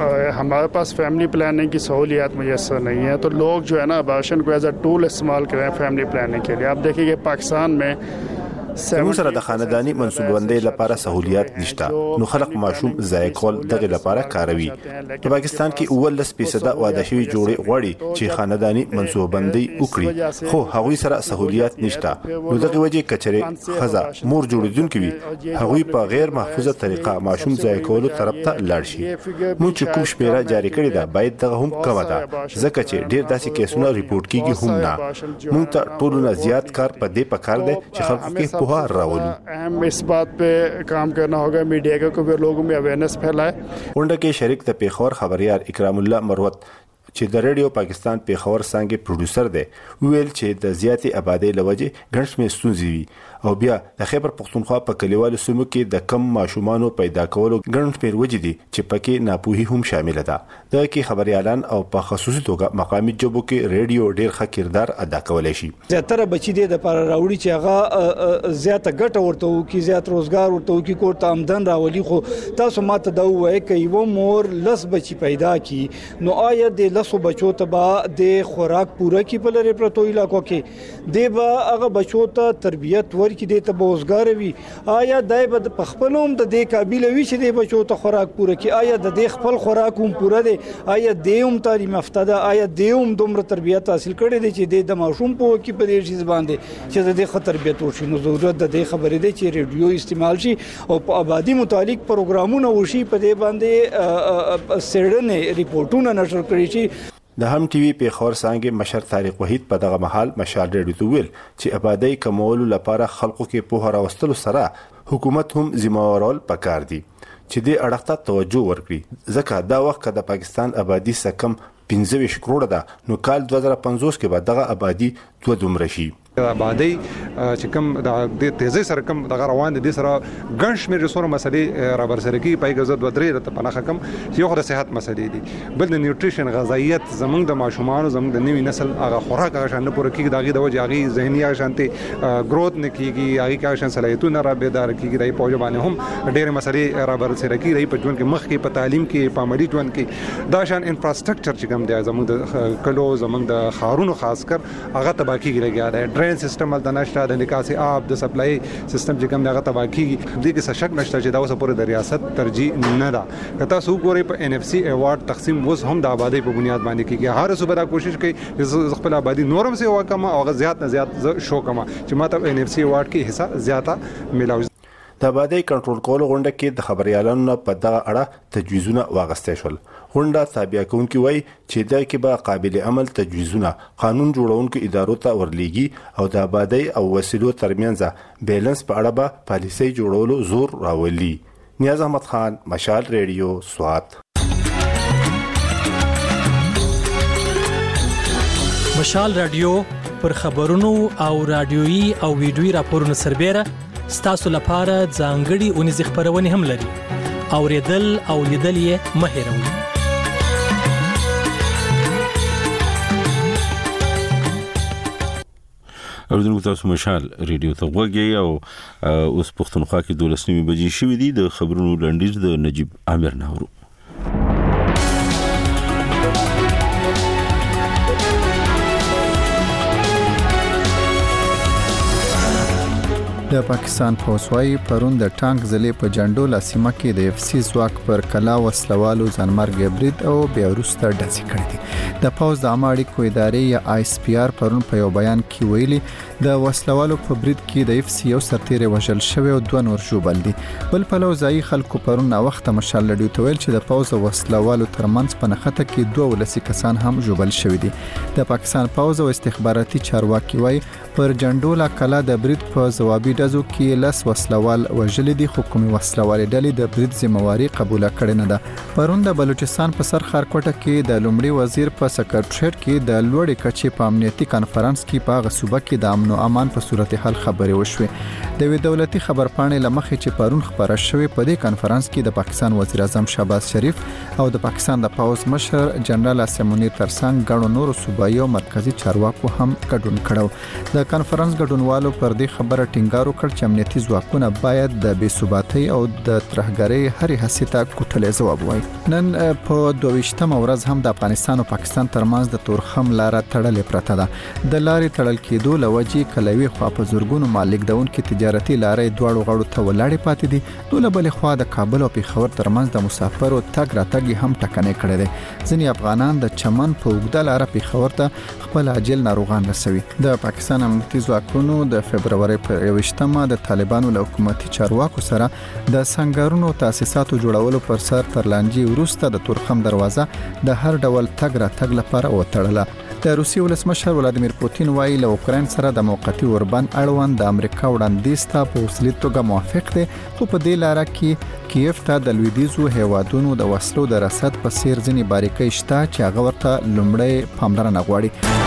[SPEAKER 19] हमारे पास फैमिली प्लानिंग की सहूलियात मुयसर नहीं है तो लोग जो है ना अबॉर्शन को एज अ टूल इस्तेमाल कर रहे हैं फैमिली प्लानिंग के लिए. आप देखिए पाकिस्तान में
[SPEAKER 18] زموږ سره د خاندانی منصوببندۍ لپاره سہولیات نشته نو خلک ماشوم ځای کول دغه لپاره کاروي. په پاکستان کې اول فیصد واده شوی جوړې غوړي چې خاندانی منصوببندۍ وکړي خو هغوی سره سہولیات نشته. نو دغه وجه کچره خزا مور جوړیدونکو وي هغوی په غیر محفوظه طریقه ماشوم ځای کولو طرف ته لاړ شي. مونږ چې کوم شمیره جاری کړی دا باید دغه هم کمه ده ځکه چې ډیر داسې کیسونه ریپورت کیږي هم نه. مونږ ته ټولونه زیات کار په دې پکار دی چې خلکو کې
[SPEAKER 19] اہم اس بات پہ کام کرنا ہوگا میڈیا کا کہ لوگوں میں اویئرنس پھیلائے.
[SPEAKER 18] غونډه کې شریک د پیښور خبريال اکرام الله مروت چې د ریډیو پاکستان پیښور څنګه پروډوسر دی ویل چې د زیاتې آبادی لوجه ګڼ شمېر ستونزې وي او بیا د خیبر پختونخوا په کلیوالو سیمو کې د کم ماشومانو پیدا کولو ګڼ شمېر وجې دي چې پکې ناپوهي هم شامل ده. د کې خبريالان او په خصوصي توګه مقامي جوبو کې ریډیو ډیر ښه کردار ادا کولای شي.
[SPEAKER 20] زیاتره بچی دي د پر راوړي چې هغه زیاته ګټه ورته وکي زیات روزګار ورته وکي کور ته آمدن راولي. خو تاسو ماته دا وایي چې یو مور لس بچی پیدا کی نو آیا د لسو بچو ته با د خوراک پوره کی په لری پروتو علاقو کې دی با هغه بچو ته تربیت ورکې دي ته روزګار وي. آیا دای په خپلوم د دې قابل وي چې د بچو ته خوراک پوره کی آیا د دې خپل خوراک هم پوره دي آیا دیوم تعلیم یافته ده آیا دیوم دومره تربیت حاصل کړي دي چې د ماشوم په کې په دې شي باندې چې د دې خطر به تور شي. نو ضرورت د دې خبرې دي چې ریډیو استعمال شي او په آبادی متعلق پروګرامونه وشي په دې باندې سړنه ریپورتونه نشر کړي شي.
[SPEAKER 18] د هم ټي وي پیښور څنګه مشر طارق وحید په دغه محل مشال ریډیو ویل چې آبادی کمولو لپاره خلکو کې په هراوستلو سره حکومت هم ذمہوارول پکار دي چې دې اړه ته توجه ورکړي ځکه دا وخت د پاکستان آبادی سکم پنځه ویشت کروڑه ده نو کال دوه زره پنځوس کې به دغه آبادی دوه دومره شي.
[SPEAKER 21] آبادی چې کوم د تیزی سره کوم د روان دي سره ګڼ شمېر رسوره مسلې را برسره کی پای غزت و درې ته پناه کم یو خو د صحت مسلې دي بل د نیوټریشن غذایت زمونږ د ماشومان زمونږ د نوي نسل هغه خوراک هغه شان نه پوره کیږي دغه د وجه هغه ذهني هغه شانتي گروث نه کیږي هغه کا شان صلاحیتونه را بیدار کیږي دای په ځبانه هم ډېر مسلې را برسره کیږي په ژوند کې مخ کې په تعلیم کې په عملي ژوند کې دا شان انفراستراکچر چې کوم دی زمونږ د کلو زمونږ د خارونو خاص کر هغه تباکی لګیا دی سیستم د نشته د نکاسي آب د سپلای سیستم چې کوم دغه تباکی دي کې څه شک نشته چې دا اوس پورې د ریاست ترجیح نه ده. کته سو ګوري په ان اف سی ایوارډ تقسیم وز هم د آبادی په بنیاد باندې کیږي. هر صوبه دا کوشش کوي چې خپل آبادی نورم سي وکما او زیات نه زیات شو کما چې ماته ان اف سی ایوارډ کې حصہ زیاته ملاوي.
[SPEAKER 18] د آبادی کنټرول کولو غونډه کې د خبريالانو په دغه اړه تجویزونه واغستې شول. غونډه تابع کوونکي وایي چې دا کې به قابل عمل تجویزونه قانون جوړونکو ادارو ته ورلېږي او د آبادی او وسیلو ترمنځ بیلنس په اړه به پالیسي جوړولو زور راولي. نیاز احمد خان، مشال ریډیو، سوات.
[SPEAKER 5] مشال رادیو پر خبرونو او رادیويي او ویډیويي راپورونو سربېره ستاسو لپاره ځانګړي اونیز خبرونه هم لري. اوریدل او لیدل یې مه هېروئ.
[SPEAKER 1] اوردونکو تاسو مشال ریډیو ته وګورئ او اوس پښتونخوا کې دولس نیمې بجې شوې دي. د خبرونو لنډیز د نجیب عامر ناورو.
[SPEAKER 2] د پاکستان پوسوي پرون د ټانک زلې په جنډولا سیمه کې د اف سی ځواک پر کلا وسلوالو ځانمرګ برید او بیا وروسته ډزې کړې دي. د پوز د عامه اړیکو ادارې یا آی اس پی آر پرون په یو بیان کې ویلي د وسلوالو په برید کې د اف سی یو سرتیر وژل شوی او دوه نور ژوبل دي. بل په لوځای خلکو پرون نا وخت مشال لډیو ته ویل چې د پوز وسلوالو ترمنځ په نخته کې دوه ولسی کسان هم ژوبل شوی دي. د پاکستان پوز او استخباراتي چارواکي وایي پر جنډولا کلا د برید په ځوابي ډزو کې لاس وسلوال وژل دي. حکومي وسلوال ډلې د برید ذمہواری قبول کړې نه ده. پرون د بلوچستان په سر خارکوټه کې د لومړي وزیر په سکرټریټ کې د لوړې کچې په امنیتي کانفرنس کې په غصوبه کې د امن او امان په صورتحال خبرې وشوې. د وی دولتي خبرپاڼې لمخې چې پرون خبره شوې په دې کانفرنس کې د پاکستان وزیر اعظم شهباز شریف او د پاکستان د پاوز مشر جنرال عاصم منیر ترڅنګ غړو نور صوبایي او مرکزی چارواکو هم ګډون کړو. د کانفرنس ګډونوالو پر دې خبره ټینګار وکړ چې امنیتي ځواکونه باید د بې ثباتۍ او د ترهګرۍ هرې هڅې ته کوټلې ځواب وایي. نن په دویشتمه ورځ هم د افغانستان او پاکستان ترمنځ د تورخم لاره تړلې پرته ده. د لارې تړل کېدو لوجې کلوي خوا په زورګونو مالک دونکو تجارتي لارې دواړو غړو ته ولاړې پاتې دي. دوله بل خوا د کابل او پیښور ترمنځ د مسافرو تګ راتګ هم ټکنۍ کړی دی. ځینې افغانان د چمن په اوږده لاره پیښور ته خپل عاجل ناروغان رسوي. د پاکستان امنیتي ځواکونو د فبرवरी په یوویشتمه د طالبانو له حکومتي چارواکو سره د سنگرونو تاسیساتو جوړولو پر سر تر لانجې وروسته د تورخم دروازه د هر ډول تګ راتګ لپاره وتړله. د روسیې ولسمشر ولادیمیر پوتین وایي له اوکراین سره د موقتی اوربند اړوند د امریکا وړاندیز ته په اصلي توګه موافق دی، خو په دې لاره کې کیف ته د لویدیځو هیوادونو د وسلو د رسد په څیر ځینې باریکۍ شته چې هغه ورته لومړی پاملرنه غواړي.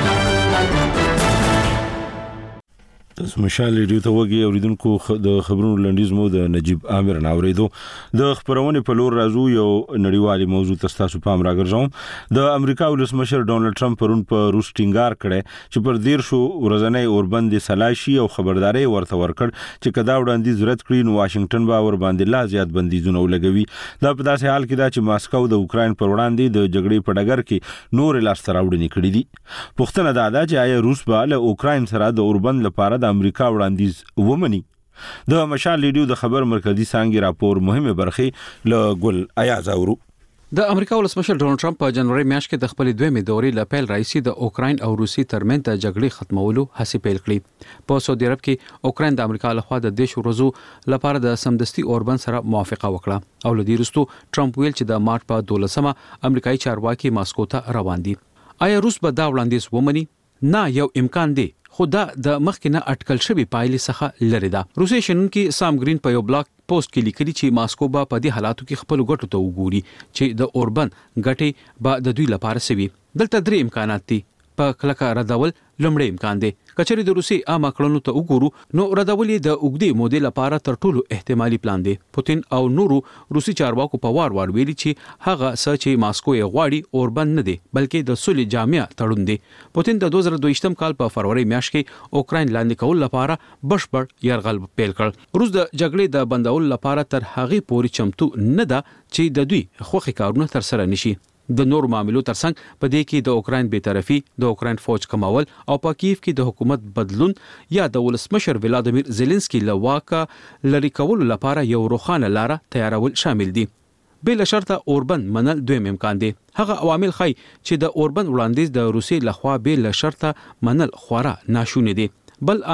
[SPEAKER 1] مشال ریډیو ته وګورئ. اوریدونکو د خبرونو لنډیز مو د نجیب عامر ناوریدو. د خبرونه په لور راځو. یو نړیوالي موضوع تاسو پام راګرځوم. د امریکا ولسمشر ډونالد ټرمپ پرون په روس ټینګار کړي چې پر دیر شو ورځنۍ اوربند سلاشي او خبرداري ورته ورکړ چې کدا وړاندې ضرورت کړي نو واشنگټن به ور باندې لا زیات بندیزونه ولګوي. دا په داسې حال کې دا چې ماسکو د اوکراین پر وړاندې د جګړې په ډګر کې نور لاس راوړنې کړې دي. پښتنه دا ده چې آیا روس به له اوکراین سره د اوربند لپاره د امریکا وړاندیز ومني؟ د مشال ریډیو د خبر مرکزی څنګه راپور مهمه برخه له ګل ایاز اورو.
[SPEAKER 22] د امریکا ولسمشر ډونالد ټرمپ په جنوري میاشت کې د خپل دویمې دورې لپاره رئیسي د اوکراین او روسي ترمنځ د جګړې ختمولو هڅې پیل کړې. په سعودي عرب کې اوکراین د امریکا لخوا د دیش ورځو لپاره د سمدستي اوربند سره موافقه وکړه او لدی رستو ټرمپ ویل چې د مارچ په دولسمه امریکایي چارواکي ماسکو ته روان دي. آیا روس به دا وړاندیز ومني؟ نه، یو امکان دی، خو دا د مخکنه اټکل شوی پایلې څخه لري ده. روسي شنونکي سام گرین په یو بلاګ پوسټ کې لیکلي چې ماسکو به په دې حالاتو کې خپل ګټو ته وګوري چې د اوربند ګټې به د دوی لپاره سوي. دلته درې امکانات دي. په کلکه ردول لومړی امکان دی. کچری د روسي عام کړنو ته وګورو نو ردول د اوګدي مودې لپاره تر ټولو احتمالي پلان دی. پوتین او نورو روسي چارواکو په وار وار ویلي چې هغه څه چې ماسکو یې غواړي اوربند نه دی بلکې د صلح جامع تړون دی. پوتین د دوه زره دوه کال په فروری میاشت کې اوکراین لاندې کول لپاره بشپړ یرغل پیل کړ. روس د جګړې د بندول لپاره تر هغه پورې چمتو نه ده چې د دوی خوخي کارونه تر سره نشي. د نور معاملو ترڅنګ په دې کې د اوکراین بی‌طرفي، د اوکراین فوج کمول او په کیف کې د حکومت بدلون یا د ولسمشر ولادیمیر زيلنسکي له واکه لری کول لپاره یو روښانه لار تیارول شامل دي. بل شرطه اوربند منل دویم امکان دی. هغه عوامل خای چې د اوربند وړاندیز د روسي لخوا بل شرطه منل خورا ناشونی دي. بل عامل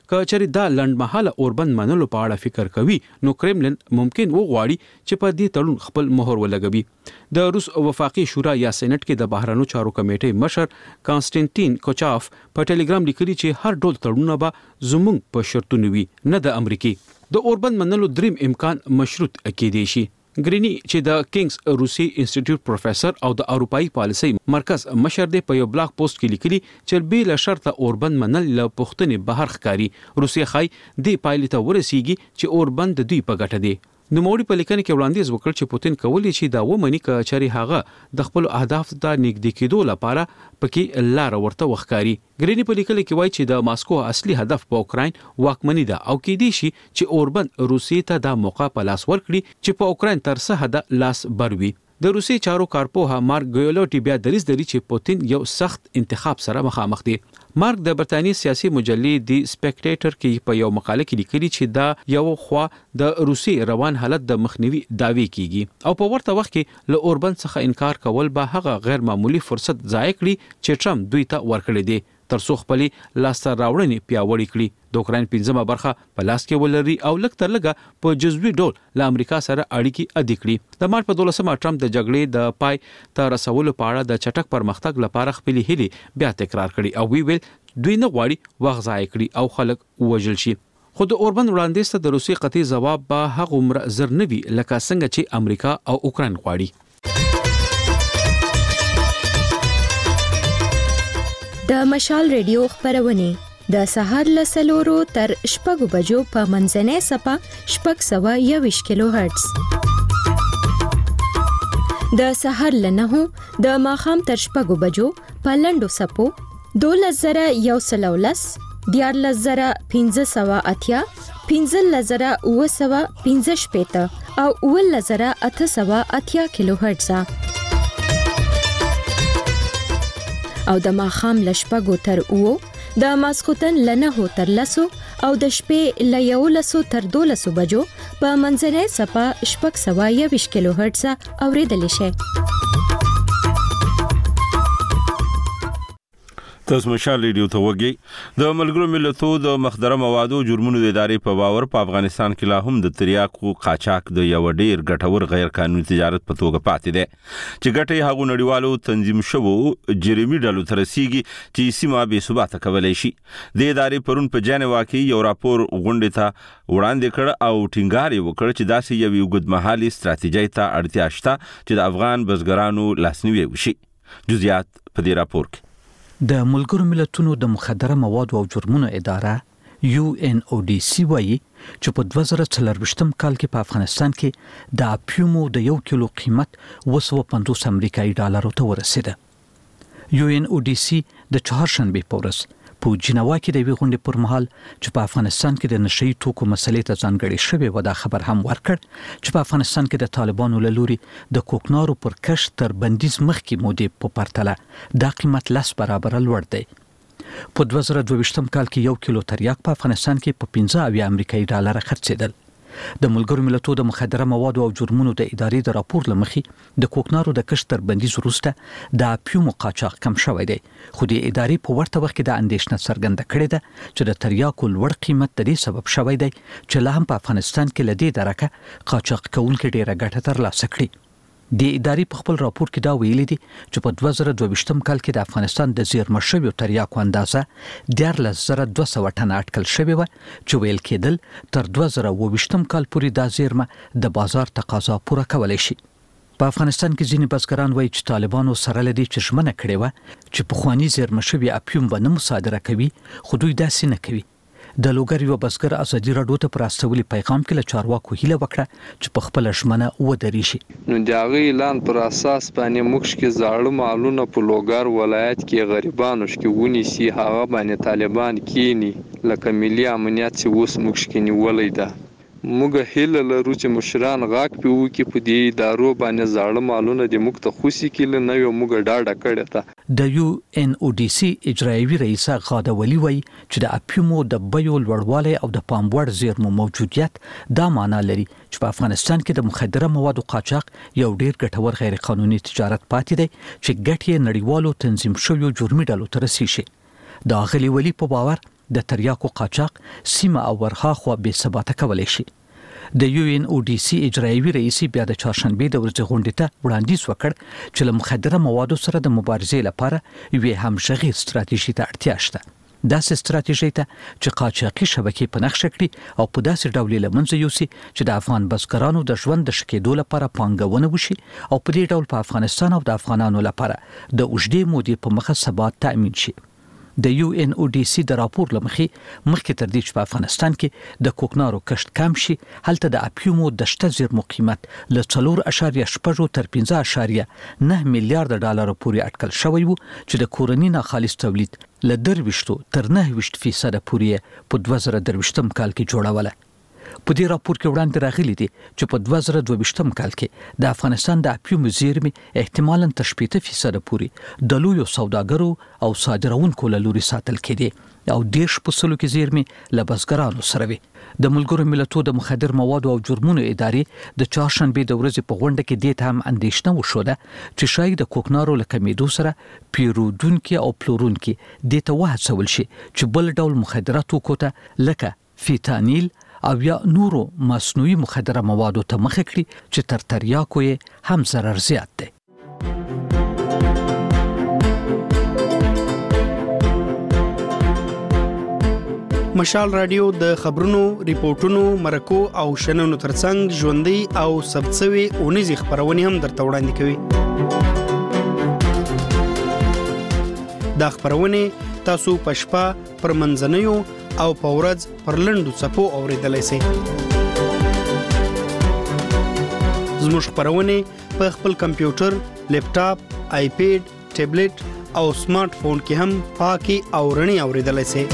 [SPEAKER 22] کچري دا لنډمحاله اوربند منلو په اړه فکر کوي نو کرملن ممکن وغواړي چې په دې تړون خپل مهر ولګوي. د روس وفاقي شورا یا سېنات کې د بهرانو چارو کمیټې مشر کانسټنټین کوچاف په ټلګرام لیکلي چې هر ډول تړونونه به زموږ په شرطونو وي نه د امریکای. د اوربند منلو دریم امکان مشروط کېدی شي. ګرینی چې د کینګز روسي انسټیټیوټ پروفیسور او د اروپאי پالیسي مرکز مشر دی په یو بلاګ پوسټ کې لیکلي چې به له شرط اوربند منل له پښتنې بهر ښکاری روسي خای دی پایلې ته ورسیږي چې اوربند د دوی په ګټه دی. نو موري په لیکنه کې وړاندیز وکړ چې پوتین کولی شي دا ومني چې چاري هغه د خپل اهداف ته نږدې کېدو لپاره پکې لار ورته وښکاری. ګرینی په لیکنه کې وایي چې د ماسکو اصلي هدف په اوکراین واکمني ده او کې دي شي چې اوربند روسي ته دا موقع په لاس ورکړي چې په اوکراین تر څه حد لاس بروي. د روسي چارو کارپوها مارک ګیولوټي بیا دریز لري چې پوتین یو سخت انتخاب سره مخامخ دی. مارک د برتانیې سیاسي مجلې دی سپیکټیټر کې په یو مقاله کې لیکلي چې دا یو خوا د روسي روان حالت د مخنیوي داوی کیږي او په ورته وخت کې له اوربند څخه انکار کول به هغه غیر معمولی فرصت ضایع کړي چې ټرمپ دوی ته ورکړي دي تر څو خپل لاسته راوړنې پیاوړې کړي. د اوکراین پنځمه برخه په لاس کې ولري او لکه تر لګه په جزوي ډول له امریکا سره اړیکې ادي کړي. د مارچ په دولسمه ټرمپ د جګړې د پای ته رسولو په اړه د چټک پرمختګ لپاره خپل هیلې بیا تکرار کړي او وی ویل دوی نه غواړي وخت ضایع کړي او خلک وژل شي. خو د اوربند وړاندیز ته د روسي قطعي ځواب به هغه عمر زر نه وي لکه څنګه چې امریکا او اوکراین غواړي.
[SPEAKER 15] د مشال ریډیو خبرونه د سهار له سلورو تر شپږو بجو په منځنۍ سپه شپږ سوه یوویشت کیلو هرتز. د سهار له نهو د ماښام تر شپږو بجو په لنډو سپو دولس زره یو سل او لس، دیارلس زره پنځه سوه اتیا، پنځلس زره اوه سوه پنځه شپېته او اوولس زره اته سوه اتیا کیلو هرتز. او د ماښام له شپږو تر اوو، د ماسخوتن له نهو تر لسو او د شپې له یولسو تر دولسو بجو په منځنۍ سپه شپږ سوه یوویشت کیلو هرتز اورېدلی شئ.
[SPEAKER 1] تاسو مشال ریډیو ته وګورئ. د ملګرو ملتونو د مخدره موادو جرمونو د ادارې په باور په افغانستان کې لا هم د تریاکو قاچاق د یو ډیر ګټور غیر قانوني تجارت په توګه پاتې دی چې ګټې هغو نړیوالو تنظیم شوو جرمي ډلو ته رسیږي چې سیمه بې ثباته کولی شي. د ادارې پرون په جنیوا کې یو راپور غونډې ته وړاندې کړ او ټینګار یې وکړ چې داسې یو اوږدمهالي ستراتیژۍ ته اړتیا شته چې د افغان بزګرانو لاسنیوی وشي. جزئیات په دې راپور کې.
[SPEAKER 3] د ملګرو ملتونو د مخدره موادو او جرمونو اداره یو ان او ډي سي وايي چې په دوه زره څلرویشتم کال کې په افغانستان کې د اپیومو د یو کیلو قیمت اوه سوه پنځوس امریکایي ډالرو ته ورسېده. یو ان او ډي سي د چهارشنبې په ورځ په جنیوا کې د یوې غونډې پر مهال چې په افغانستان کې د نشئی توکو مسلې ته ځانګړې شوې و دا خبر هم ورکړ چې په افغانستان کې د طالبانو له لوري د کوکنارو پر کښت تر بندیز مخکې مودې په پرتله دا قیمت لس برابره لوړ دی. په دوه زره دوه ویشتم کال کې یو کیلو تریاک په افغانستان کې په پنځه اویا امریکایي ډالره خرڅېدل. د ملګرو ملتونو د مخدره موادو او جرمونو د ادارې د راپور لمخې د کوکنارو د کښت تر بندیز وروسته د اپیومو قاچاق کم شوی دی خو د ادارې په ورته وخت کې د اندېښنه څرګنده کړې ده چې د تریاکو لوړ قیمت د دې سبب شوی دی چې لا هم په افغانستان کې له دې درکه قاچاق کوونکي ډېره ګټه ترلاسه کړي. د ادارې په خپل راپور کې دا ویلي دي چې په دوه زره دوه ویشتم کال کې د افغانستان د زیرمه شویو تریاکو اندازه دیارلس زره دوه سوه ټنه اټکل شوې وه چې ویل کېدل تر دوه زره اووه ویشتم کال پورې دا زیرمه د بازار تقاضا پوره کولی شي. په افغانستان کې ځینې بزګران وایي چې طالبانو سره له دې چې ژمنه کړې وه چې پخواني زیرمه شوي اپیوم به نه مصادره کوي خو دوی داسې نه کوي. د لوګر یو بزګر ازادي راډیو ته پر استولي پیغام کې له چارواکو هیله وکړه چې په خپل ژمنه ودرېږي.
[SPEAKER 7] نو د هغه اعلان پر اساس باندې موږ کې زاړه مالونه په لوګر ولایت کې غریبانو کې ونیسي هغه باندې طالبان کینی لکه ملي امنیت چې اوس موږ کې نیولې ده. موږ هیله لرو چې مشران غاک په وو کې په دې ادارو باندې زاړه مالونه د موږ ته خوشي کله نه یو موږ ډاډه کړی ته.
[SPEAKER 3] د یو ان او ډي سي اجرایوي رئیس غاده ولی وایي چې د اپیومو د بیو لوړوالی او د پاموړ زیرمو موجودیت دا معنا لري چې په افغانستان کې د مخدره موادو قاچاق یو ډیر ګټور غیر قانوني تجارت پاتې دی چې ګټې نړیوالو تنظیم شویو جرمي ډلو ته رسیږي. د اغلی ولی په باور د تریاکو قاچاق سیمه او ورخاخوا بې ثباته کولای شي. د یو ان او ډي سي اجرایوي رئیس بیا د چهارشنبه د ورځې غونډې ته وړاندیز وکړ چې له مخدره موادو سره د مبارزې لپاره یوې همغږي ستراتیژي ته اړتیا شته. داسې ستراتیژي ته چې قاچاقي شبکې په نقشه کړي او په داسې ډول له منځه یوسي چې د افغان بزګرانو د ژوند د ښه کېدو لپاره پانګونه وشي او په دې ډول په افغانستان او د افغانانو لپاره د اوږدې مودې په مخه ثبات تأمین شي. د یو ان او ډي سي د راپور لمخې مخکې تر دې چې په افغانستان کې د کوکنارو کښت کم شي، هلته د اپیومو د شته زیرمو قیمت له څلور اعشاریه شپږ تر پنځه اعشاریه نه میلیارډ ډالر پورې اټکل شوی وو چې د کورني ناخالص تولید له درويشتو تر نه ویشت فیصد پورې په دوه زره درويشتم کال کې جوړوله. په دې راپور کې وړاندې راغلي دي چې په دوه زره دوه ویشتم کال کې د افغانستان د اپیوم زیرمې احتمالاً تر شپږ فیصد پورې د لویو سوداګرو او صادروونکو له لوري ساتل کېدي او دیش په سلو کې زیرمې له بزګرانو سره وي. د ملګرو ملتونو د مخدر موادو او جرمونو ادارې د چهارشنبه د ورځې په غونډه کې د ته هم اندېښنه وشوده چې شاید د کوکنارو له کمیدو سره پیرودونکو او پلورونکو د ته وهڅول شي چې بل ډول مخدرات توکو ته لکه فیتانیل او یا نورو مصنوعي مخدره موادو ته مخه کړي چې تر تریاکو یې هم ضرر زیات دی.
[SPEAKER 6] مشال رادیو د خبرونو، ریپورتونو، مرکو او شننو ترڅنګ ژوندۍ او ثبتسوي اونیزې خبرونه هم درته وړاندې کوي. دا خبرونه تاسو په شپه پر منځنیو او په ورځ پر لنډو څپو اوریدلای شئ. زموږ خبرونه په خپل کمپیوټر، لیپټاپ، آیپیډ، ټابلیټ او سمارټ فون کې هم پاکي او رڼي اوریدلای شئ.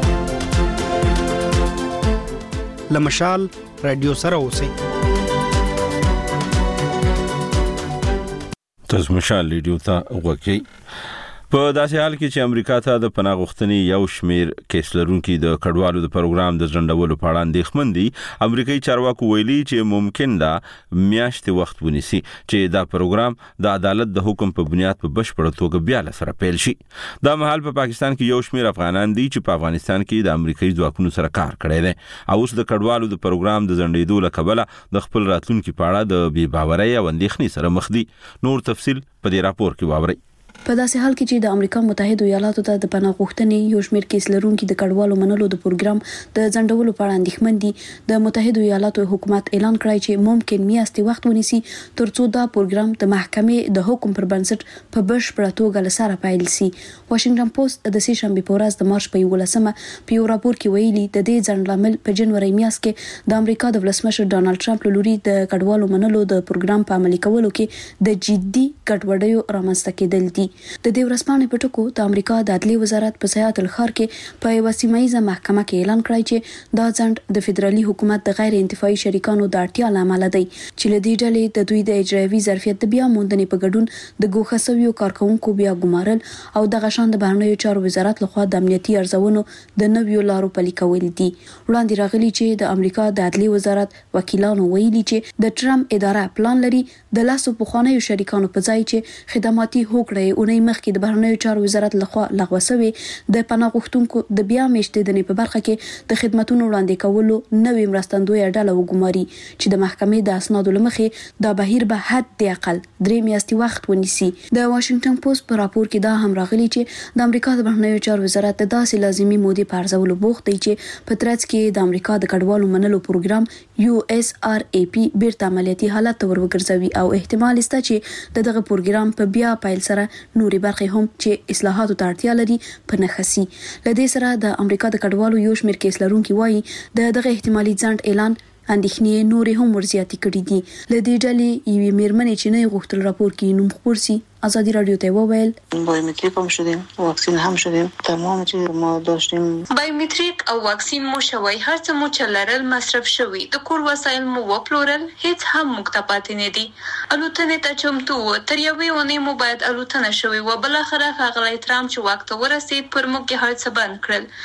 [SPEAKER 6] لمشال رادیو سره اوسئ.
[SPEAKER 1] تاسو مشال رادیو ته وګورئ. په داسې حال کې چې امریکا ته د پناه غوښتنې یو شمیر کیس لرونکو د کډوالو د پروګرام د ځنډولو په اړه اندېښمن دي، امریکایي چارواکو ویلي چې ممکن ده میاشتې وخت ونیسي چې دا پروګرام د عدالت د حکم په بنیاد په بشپړه توګه بیا لسره پیل شي. دا مهال په پاکستان کې یو شمیر افغانان دي چې په افغانستان کې د امریکایي ځواکونو سره کار کړی دی او اوس د کډوالو د پروګرام د ځنډېدو له کبله د خپل راتلونکو په اړه د بې باورۍ او اندېښنې سره مخ دي. نور تفصیل په دې راپور کې واورئ.
[SPEAKER 8] په داسې حال کې چې د امریکا متحده ایالاتو ته د پناه غوښتنې یو شمېر کیس لرونکو د کډوالو منلو د پروګرام د ځنډولو په اړه اندېښمن دي، د متحده ایالاتو حکومت اعلان کړی چې ممکن میاشتې وخت ونیسي ترڅو دا پروګرام د محکمې د حکم پر بنسټ په بشپړه توګه لسره پیل شي. واشنگټن پوسټ د سې شنبې په ورځ د مارچ په یولسمه په یو راپور کې ویلي د دې ځنډ لامل په جنوري میاشت کې د امریکا د ولسمشر ډانلډ ټرمپ له لوري د کډوالو منلو د پروګرام په عملي کولو کې د جدي ګډوډیو رامنځته کېدل دي. د دې ورځپاڼې په ټکو د امریکا د عدلي وزارت په سیاتل ښار کې په یوه سیمه محکمه کې اعلان کړی چې دا ځنډ د فدرالي حکومت د غیر انتفاعي شریکانو د اړتیا له امله دی چې له دې ډلې د دوی د اجرایوي ظرفیت د بیا موندنې په ګډون د ګوښه شویو کارکونکو بیا ګمارل او د غشان د بهرنیو چارو وزارت لخوا د امنیتي ارزونو د نویو لارو پلي کول دي. وړاندې راغلي چې د امریکا د عدلي وزارت وکیلانو ویلي چې د ټرمپ اداره پلان لري د لاسو پخوانیو شریکانو په ځای چې خدماتي هوکړې اونۍ مخکې د بهرنیو چارو وزارت لخوا لغوه شوی د پناه غوښتونکو د بیا میشتېدنې په برخه کې د خدماتونو وړاندې کولو نوې مرستندویه ډله وګماري چې د محکمې د اسنادو لمخې دا بهیر به حد اقل درې میاشتې وخت ونیسي. د واشنگټن پوسټ په راپور کې دا هم راغلي چې د امریکا د بهرنیو چارو وزارت د داسې لازمي مودې په ارزولو بوخت دی چې په ترڅ کې د امریکا د کډوالو منلو پروګرام یو اس آر ای پی بیرته عملیاتي حالت ته ورګرځوي او احتمال شته چې د دغه پروګرام په بیا پیل سره نوري برخې هم چې اصلاحاتو ته اړتیا لري په نخسي. لدې سره د امریکا د کډوالو یو شمېر کیس لرونکي وایي د دغه احتمالي ځنډ اعلان اندېښنې نورې هم ورزیاتې کړې دي. له دې ډلې یوې میرمنې چې نه غوښتل راپور کې نوم خپور سي ازادي رادیو ته وویل
[SPEAKER 23] بایومتریک هم شدیم، واکسین هم شدیم، تمام چې ما داشتیم
[SPEAKER 24] بایومتریک او واکسین مو شوی، هر څه مو چلرل مصرف شوی، د کور وسایل مو وپلورل، هیڅ هم موږ ته پاتې نه دي. الوتنې ته چمتو و، تر یوې اونۍ مو باید الوتنه شوې و، بلاخره ښاغلی ټرمپ چې واک ته ورسېد پر موږ هر څه بند کړل.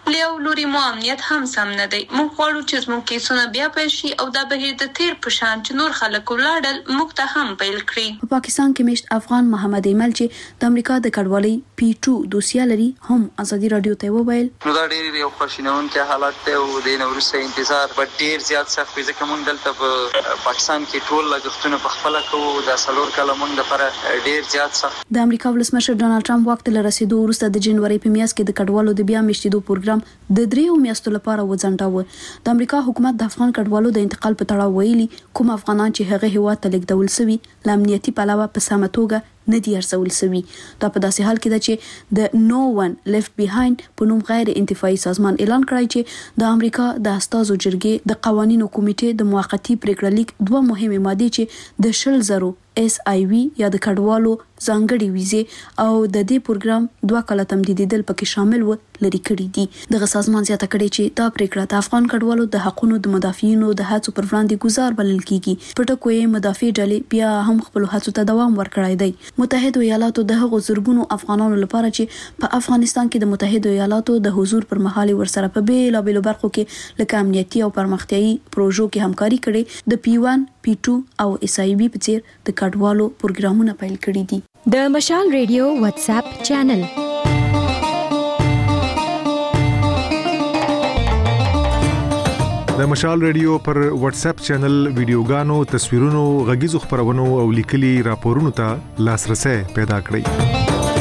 [SPEAKER 24] لیو لوري مو امنیت هم سم نه دی. موږ غواړو چې زموږ کیسونه بیا پیل شي او دا بهیر د تیر په شان چې نور خلک ولاړل موږ ته هم پیل کړي.
[SPEAKER 8] په پاکستان کې مشت افغان محمد ایمل چې د امریکا د کډوالۍ پی ټو دوسیه لري هم ازادي رادیو ته وویل
[SPEAKER 9] نو دا ډېر یو خوشینونکي حالت دی او د نورسته انتظار په ډېر زیات سخت وي ځکه موږ دلته په پاکستان کې ټول لګښتونه په خپل کوو د سلور کله موږ لپاره ډېر زیات سخت.
[SPEAKER 8] د امریکا ولسمشر ډانلډ ټرمپ وخت له رسیدو وروسته د جنوري په میاشت کې د کډوالو د بیا میشتېدو پروګرام د دریو میاشتو لپاره وځنډاوه. د امریکا حکومت د افغان کډوالو د انتقال په تړاو ویلي کوم افغانان چې هغه هیواد ته لیږدول شوي له امنیتي پلوه په سمه توګه نه دي ارزول شوي. دا په داسې حال کې ده چې د نو ون لیفت بیهایند په نوم غیر انتفاعي سازمان اعلان کړی چې د امریکا د استازو جرګې د قوانینو کمیټې د موقتی پریکړه لیک دوه مهمه ماده چې د شل زرو اس آی وی یا د کډوالو ځانګړي ویزه او د دې پروګرام دوه کله تمدیدیدل پکې شامل و لري کړی دي. د سازمان زیاته کړي چې دا پریکړه د افغان کډوالو د حقوقو د مدافعینو د هڅو پر وړاندې گزار بلل کیږي. په ټکو یې مدافع ډلې بیا هم خپل هڅو ته دوام ورکړی دی. متحده ایالاتو د هغو زرګونو افغانانو لپاره چې په افغانستان کې د متحده ایالاتو د حضور پر مهال ورسره په بیلابېلو برخو کې لکه امنیتي او پرمختیایي پروژو کې همکاري کړې د پی ون پی ټو او اس آی بی په څیر د کډوالو پروګرامونه پیل کړي دي.
[SPEAKER 15] د مشال ریډیو واتس اپ چینل
[SPEAKER 10] د مشال ریډیو پر واتس اپ چینل ویډیوګانو، تصویرونو، غږیزو خبرونو او لیکلي راپورونو ته لاسرسي پیدا کړئ.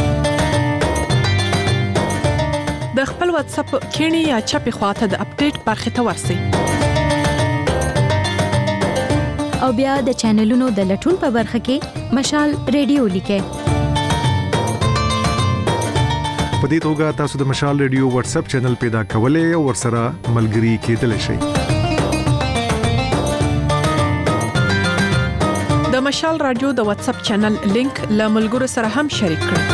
[SPEAKER 11] د خپل واتس اپ کینی یا چپی خواته د اپډیټ برخه ته ورسئ.
[SPEAKER 15] او بیا د چینلونو د لټون په برخه کې مشال ریډیو لیکئ.
[SPEAKER 10] په دې توګه تاسو د مشال ریډیو واتس اپ چینل پیدا کولای او ورسره ملګري کېدلی شئ.
[SPEAKER 11] د مشال رادیو د واتس اپ چینل لینک له ملګرو سره هم شریک کړئ.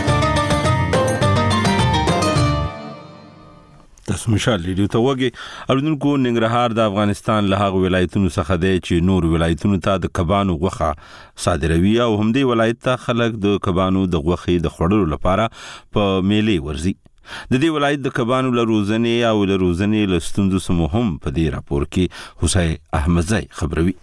[SPEAKER 1] تاسو مشال ریډیو ته وګورئ. اوریدونکو ننګرهار د افغانستان له هغه ولایتونو څخه دی چې نور ولایتونو ته د کبانو غوښه صادروي او همدې ولایت ته خلک د کبانو د غوښې د خوړلو لپاره په میلې ورځي. د دې ولایت د کبانو له روزنې او له روزنې له ستونزو سره هم په دې راپور کې حسین احمدزی خبروي.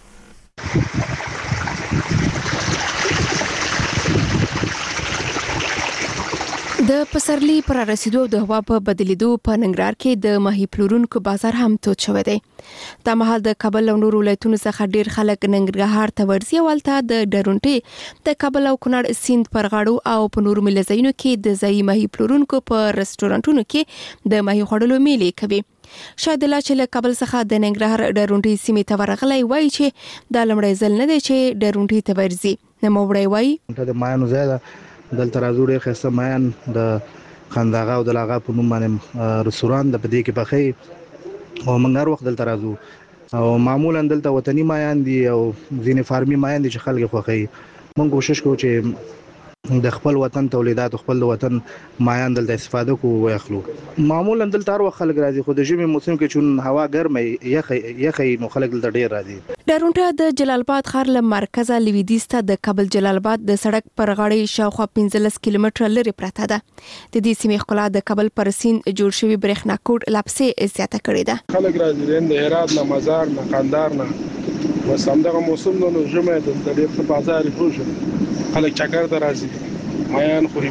[SPEAKER 12] د پسرلی پر رسیدو د هوا په بدلیدو په ننګرهار کې د ماهی پلورونکو بازار هم تود شوی دی. د مهال د کابل او نورو ولایتونو څخه ډیر خلک ننګرهار ته ورځي او الته د ډرونټي د کابل او کونړ سیند پر غاړو او په نورو ملزینو کې د ځای ماهی پلورونکو په رستورانتونو کې د ماهی خوړلو میلې کوي. شاید لا چې له کابل څخه د ننګرهار ډرونټي سیمې ته ورغلی وای چې د لمړی ځل نه دی چې ډرونټي ته ورځي. نو وړي وای
[SPEAKER 25] د مایانو زیاده دلته راځو ډېر ښایسته مایان د خنداغه او د لاغه په نوم باندې رستوران د پدې کې پخې او موږ هر وخت دلته راځو او معمولا دلته وطني مایان دي او ځینې فارمي مایان دي چې خلک خوښوي. موږ کوشش کوو چې د خپل وطن تولیدات خپل وطن مایان دلته استفاده کوو او اخلو. معمولا دلته هر وخت خلک راځي خو د ژمي موسم کې چون هوا ګرمه یخ یخ نو خلک دلته ډیر راځي.
[SPEAKER 12] ډرونټه د جلال آباد ښار له مرکزه لویدیځ ته د کابل جلال آباد د سړک پر غاړې شاوخوا پنځلس کیلومتره لري پراته ده. د دې سیمې ښکلا د کابل پر سیند جوړ شوی برېښنا کوټ لپسې زیاته کړې ده.
[SPEAKER 26] خلک راځي د هرات نه مزار نه قندار نه بس همدغه موسم نو ژمه د ډېر په بازار خوښ خلک چکر ته راځي. مایان خوري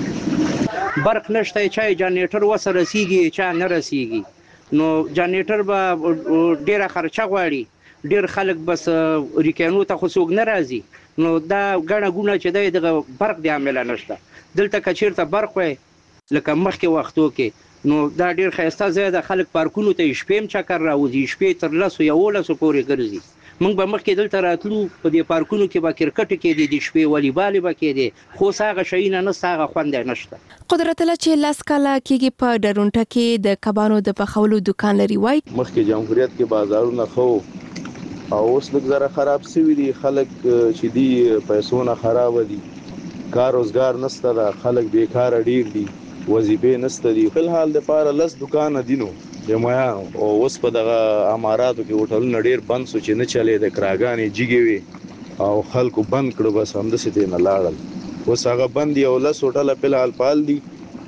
[SPEAKER 26] بازار
[SPEAKER 27] برق نشته چای جنریټر وسره رسیږي چا نه رسیږي نو جنریټر به ډیره خرچه غواړي ډیر خلک بس ریکانو ته خو څوک نه راځي نو دا غړه ګونه چې د برق دی عامل نشته. دلته کچیرته برق وي لکه مخکې وختو کې نو دا ډیر خیسته زیاده خلک پارکونو ته شپېم چکر راوځي شپې تر لاسو یو لاسو پورې ګرځي. موږ به مخکې دلته راتلو په دې پارکونو کې به کرکټ کې دي د شپې والیبال به کې دي خو هغه شي نه نه هغه خوند نشته.
[SPEAKER 12] قدرت الله چې لاس کاله کېږي په ډرونټه کې د کبانو د پخولو دکان لري وای
[SPEAKER 28] مخکې جمهوریت کې بازارونه خو او اوس لږ زره خراب شوي دي خلک چې دی پیسونه خراب دي کار روزګار نشته دا خلک بیکاره ډیر دي وظیفې نشته دي. په حال د پاره لس دکان دینو یمایا او اوس په دغه اماراتو کې هوټلونه ډیر بند سو چې نه چلے د کراګانې جګي وي او خلکو بند کړو بس هم د ستې نه لاړل اوس هغه بند یو لس هوټل په حال پال دي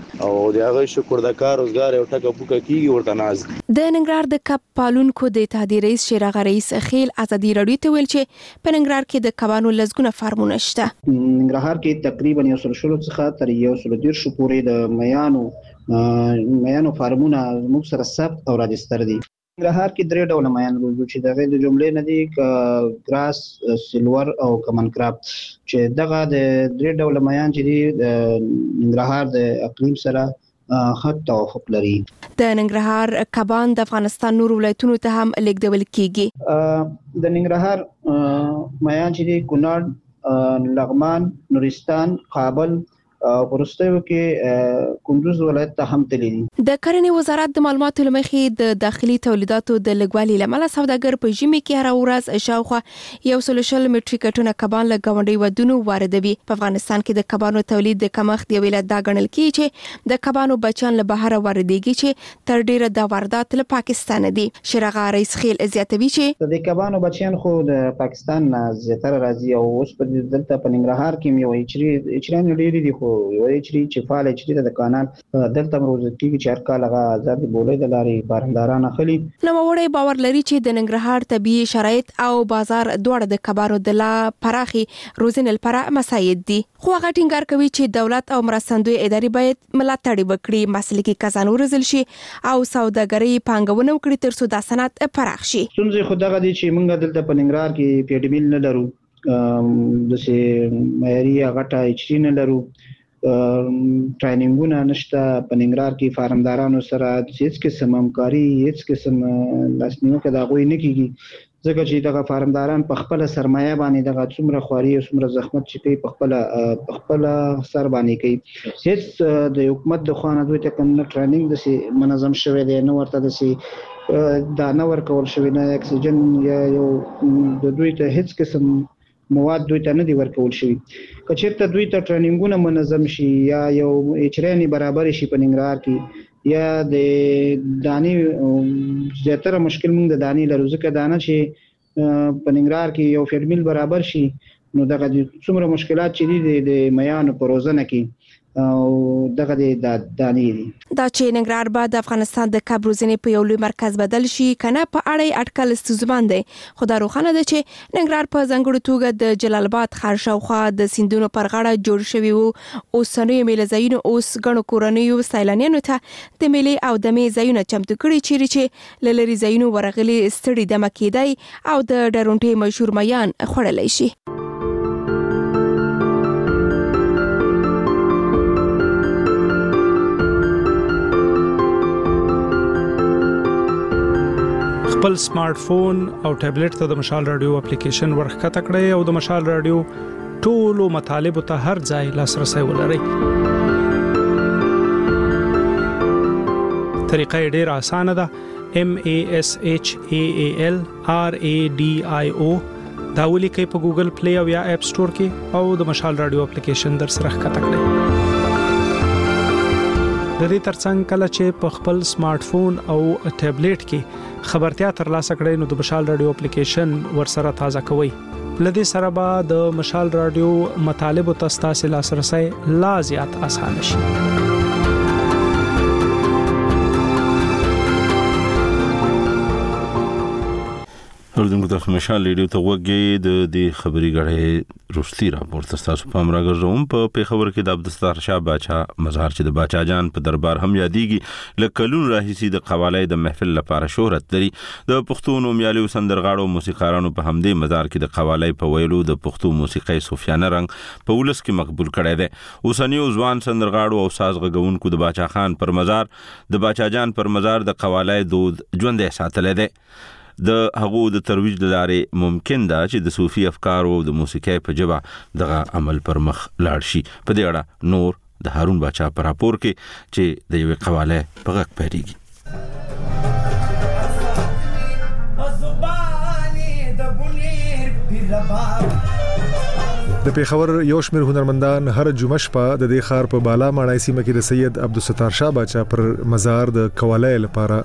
[SPEAKER 28] او د هغه شکر د کار روزګار یو ټکه پوکه کیږي ورته ناز
[SPEAKER 12] د ننګرهار د کب پالونکو د اتحادیې رئیس شیراغ رئیس خیل ازادي رادیو ته ویل چې په ننګرهار کې د کبانو لزګونه فارمونه شته.
[SPEAKER 4] ننګرهار کې تقریبا یو سل شلو څخه تر یو سل ډیر شو پورې د میانو میانو فارمونه موږ سره ثبت او راجستر دي. ننګرهار کې درې ډول میان روزو چې دغه د جملې نه دي ګراس سیلور او کمن کراب چې دغه د درې ډول میان چې دي د ننګرهار د اقلیم سره خط توافق لري.
[SPEAKER 12] د ننګرهار کبان د افغانستان نور ولایتونو ته هم لیږدول کیږي.
[SPEAKER 4] د ننګرهار میان چې دي کونړ، لغمان، نورستان، کابل او ورستیو کې کندوز ولایت ته هم تللی دي.
[SPEAKER 12] د کرنې وزارت د معلوماتو لمخې د داخلي تولیداتو د لګوالي لامل سوداګر په ژمي کې هر ورځ شاوخوا یو سل شل میټریک ټنه کبان له غونډي ودونو واردوي. په افغانستان کې د کبانو تولید د کمښت یو علت دا ګڼل کیږي چې د کبانو بچیان له بهر واردېږي چې تر ډیره د واردات له پاکستان دي. شیراغ رئیس خیل زیاتوي چې
[SPEAKER 4] د کبانو بچیان خو د پاکستان نه زیاتره راځي او اوس په دلته په ننګرهار کې یو اچري اچران ډیری دي خو یو اچري چې فعال اچري د کانال دلته مروز کیږي چې هر کال هغه آزاد بولې د لارې بارنداران اخلي.
[SPEAKER 12] نو وړي باور لري چې د ننګرهار طبيعي شرایط او بازار دواړه د کبانو د لا پراخي روزنل لپاره مساعد دي. خو هغه ټینګار کوي چې دولت او مرستندوی ادارې باید ملاتړ وکړي، مسلکي کسان ورزل شي او سوداګري پانګونه وکړي تر څو د صنعت پراخ شي.
[SPEAKER 4] څنګه خو دغه دي چې موږ دلته په ننګرهار کې پیډمیل نه لرو، د سه معیاري غټه اچري نه لرو، ټریننګونه نشته. په ننګرهار کې فارمدارانو سره هیڅ قسم همکاري هیڅ قسم لاسنیوکه دا غوي نه کیږي ځکه چې دغه فارمداران په خپل سرمایه باندې دغه څومره خواري او څومره زحمت چې کوي په خپل په خپل سر باندې کوي. هیڅ د حکومت د خوانه دوی ته کوم ټریننګ د سي منظم شوی دی نه ورته د سي دا نه ورکول شوی نه اکسیجن یا یو د دوی ته هیڅ قسم مواد دوی ته نه دی ورکول شوی. کچېرته دوی ته ټریننګونه منظم شي یا یو اچرانی برابر شي په ننګرهار کې یا د دانی زیاتره مشکل موږ د دانی لرو ځکه دانه چې په ننګرهار کې یو فیډمیل برابر شي نو دغه څومره مشکلات چې دي د میانو پروزنه کې او دغه د دانی دي.
[SPEAKER 12] دا چې ننګرهار بعد افغانستان د کب روزنې په یو لوی مرکز بدل شي کنه په اړه اټکل ستوزمن دی. خو دا روښانه ده چې ننګرهار په ځانګړو توګه د جلال آباد ښار شاوخوا د سیندونو پر غاړه جوړ شوی وو. اوسنیو میله ځایونو اوس ګڼو کورنیو سیلانیانو ته د میلې او د می ځایونه چمتو کړي چیرې چې لری ځایونو ورغلي ستړي دمه کېدای او د ډرونټي مشهور میان خوړلای شي.
[SPEAKER 13] خپل سمارټ فون او ټابلیټ ته د مشال رادیو اپلیکیشن ورخکته کړئ او د مشال رادیو ټولو مطالبه ته هر ځای لاسرسي ولرئ. طریقه ډیره اسانه ده. M A S H A A L R A D I O دا ولیکئ په ګوګل پلی او یا اپ سٹور کې او د مشال رادیو اپلیکیشن در سره ښکته کړئ. د دې ترڅنګ کله چې په خپل سمارټ فون او ټابلیټ کې خبرتیا ترلاسه کړئ نو د مشال رادیو اپلیکیشن ورسره تازه کوئ. لدې سره به د مشال رادیو مطالب او تاسو لاسرسي لا زیات اسانه شي.
[SPEAKER 1] اوردونکو ته مشال ریډیو ته وګورئ د دې خبري غړې روستي راپور تاسو په امر غږوم. په پیښور کې د عبدالستار شاه باچا مزار چې د باچا جان په دربار هم یادېږي لکلون راهیسي د قوالای د محفل لپاره شهرت لري. د پښتو نومیالي سندرغاړو موسیقارانو په همدې مزار کې د قوالای په ویلو د پښتو موسیقي صوفیانه رنګ په ولس کې مقبول کړی دی. اوسنیو ځوان سندرغاړو او ساز غږونکو د باچا خان پر مزار د باچا جان پر مزار د قوالای دود ژوندې ساتلې ده. د هغو د ترویج لارې ممکن ده چې د صوفي افکارو د موسیقۍ په جبه دغه عمل پر مخ لاړ شي. په دې اړه نور د هارون باچا پر راپور کې چې د یوې قواله په غږ پیریږي.
[SPEAKER 10] د پیښور یو شمېر هنرمندان هر جمعه شپه د دې ښار په بالا ماڼۍ سیمه کې د سید عبدالستار شاه باچا پر مزار د قوالای لپاره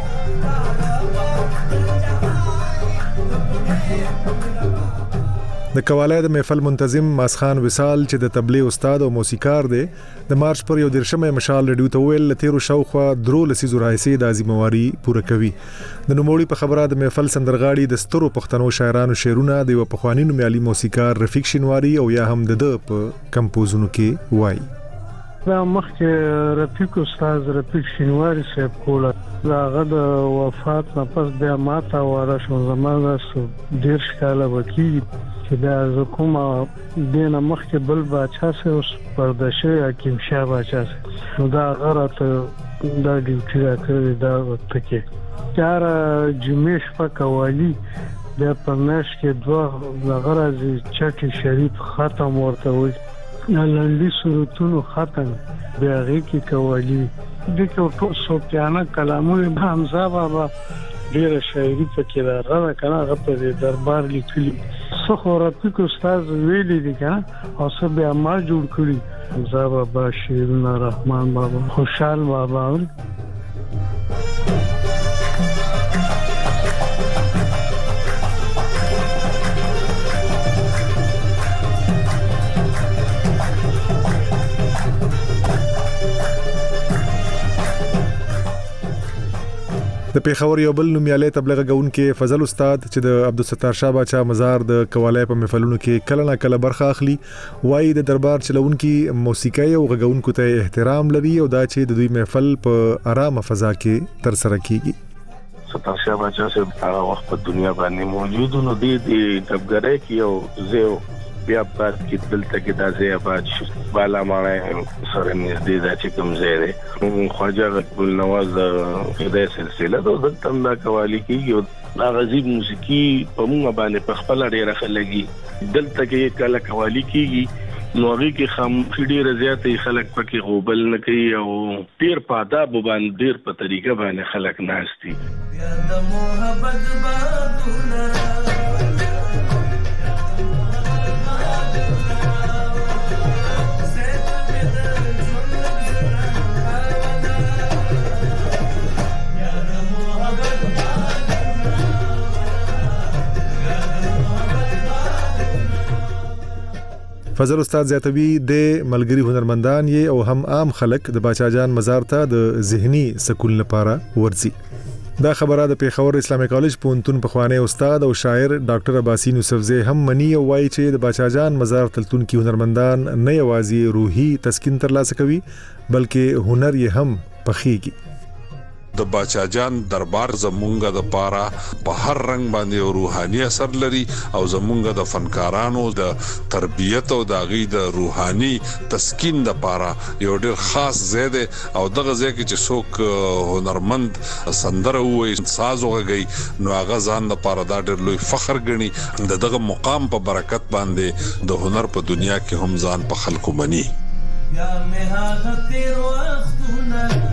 [SPEAKER 10] غونډيږي. د کوالای د محفل منتظم ماسخان وصال چې د تبلیغ استاد او موسیقار دی د مارچ پر یو درشمه مشال ریډیو ته ویل لتیرو شاوخوا درو لسیزو راځي د ازمواري پوره کوي د نوموړي په خبره د محفل سندرغاړي د سترو پښتنو شاعرانو شعرونه د پخوانی نومیالي موسیقار رفیق شینواری او یا هم د په کمپوزونو کې وایي.
[SPEAKER 5] دا مخکې رفیق استاد رفیق شینواری صاحب کوله هغه د وفات نه پس بیا ماته واره شو زمانه ډیر ښکاله وکي چې دا کومه دینه مخکې بل باچا سه اوس پردشه حکیم شاه باچا سه نو دا غره دا ډیوټي راکړی دا وخت کې چار جمیش په قوالی د پرمش کې دوه غرض چټي شریف ختم ورته وي لنډي صورتونو ختم بیا غي قوالی د کو سوپیانه کلامونه حمزه بابا ډیر شاعري پکې راغله کنه هغه په دربار لیکلي څو رفیق استاد ویلي دي کنه او څه بیا ما جوړ کړی حمزه بابا شیرین رحمان بابا خوشحال بابا
[SPEAKER 10] د پیښور یو بل نومیالي تبلیغ غونکي فضل استاد چې د عبدالستار شاه باچا مزار د کوالای په محفلونو کې کله نه کله برخه اخلي وایي د دربار چلونکي موسیقي او غونکو ته احترام لري او دا چې د دوی محفل په آرامه فضا کې تر سره کیږي.
[SPEAKER 14] ستار شاه باچا سه هغه وخت په دنیا باندې موجود نو د دبګرای کې او زه بیا پات کې دلته کې د ځای آباد شو بالا مانه سره نږدې د چې کوم ځای دی خواجه غل نواز د سلسله د دلته د قوالی کې د غزيب موسیقي په موږ باندې په خپل ډیره خلګي دلته کې کله قوالی کېږي نو هغه کې خام ډیره زیاتې خلک پکې غوبل نه کوي او ډیر په آداب باندې ډیر په طریقه باندې خلک ناشتي د محبت بادونه
[SPEAKER 10] فضل استاد زیاتوی د ملګری هنرمندان یې او هم عام خلک د باچا جان مزار ته د ذهني سکون لپاره ورځي. دا خبره د پیښور اسلامي کالج پونتون په خوانه استاد او شاعر ډاکټر عباسین یوسفزی هم منی او وایي چې د باچا جان مزار تلتون کې هنرمندان نه یوازې روحي تسکین ترلاسه کوي بلکې هنر یې هم پخېږي.
[SPEAKER 16] د باچا جان دربار زمونږه د پاره په هر رنگ باندې روحاني اثر لري او زمونږه د فنکارانو د تربيت او د غي د روحاني تسکین د پاره یو ډیر خاص زیاده او دغه ځکه چې څوک هنرمند سندره وي ساز وغږي نو هغه ځان د پاره دا ډیر لوی فخر ګڼي د دغه مقام په برکت باندې د هنر په دنیا کې هم ځان په خلکو مني. یا مه هغه تیر وختونه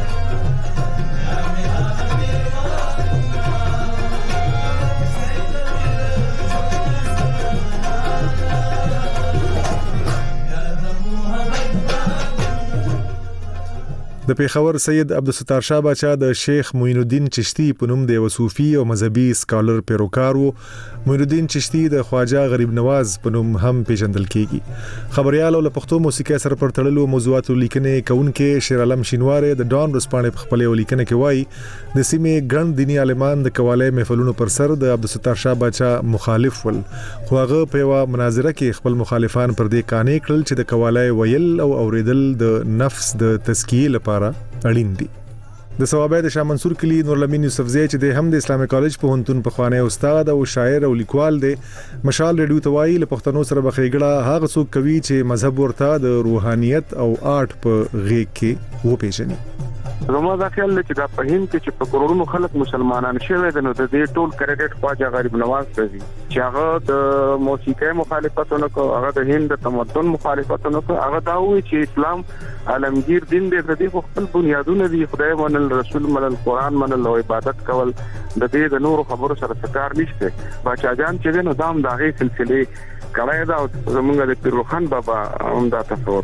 [SPEAKER 10] د پیښور سید عبدالستار شاه باچا د شیخ معین الدین چشتی په نوم د وصوفي او مذهبي سکالر پیروکار وو. معین الدین چشتی د خواجه غریب نواز په نوم هم پیژندل کیږي. خبريال او د پښتو موسیقي سره پر تړلو موضوعاتو لیکنې کوونکې شیر عالم شینواری د ډان رسپانې په خپل لیکنه کې وایي د سیمې ګڼ دینی عالمان د کوالای محفلونو پر سر د عبدالستار شاه باچا مخالف ول خو هغه په یو مناظره کې خپل مخالفان پر دې قانې کړل چې د کوالای ویل او اوریدل د نفس د تزکیه لپاره اړین دي. د ثوابه د شاه منصور کلی نورالامین یوسفزی چې د هم د اسلامي کالج په هنتون په خوانه استاد او شاعر او لیکوال دی مشال ریډیو توای له پښتنو سره بخېګړه هغه څوک کوي چې مذهب ورته د روحانيت او آرټ په غېږ کې و پیژني.
[SPEAKER 17] زما دا خیال دی چې دا په هند کې چې په کروڑونو خلک مسلمانان شوي دي نو د دې ټول کریډټ خواجه غریب نواز ته دي چې هغه د موسیقي مخالفتونه کو هغه د هند د تمدن مخالفتونه کو هغه دا وی چې اسلام عالمگیر دین دی د دې خپل بنیادونه دي خدای منل رسول منل قران منل او عبادت کول د دې د نور خبرو سره څکار نشته. باچا جان چې نو دام داغه سلسله کړای دا زمونږ د پیروخان بابا هم دا تصور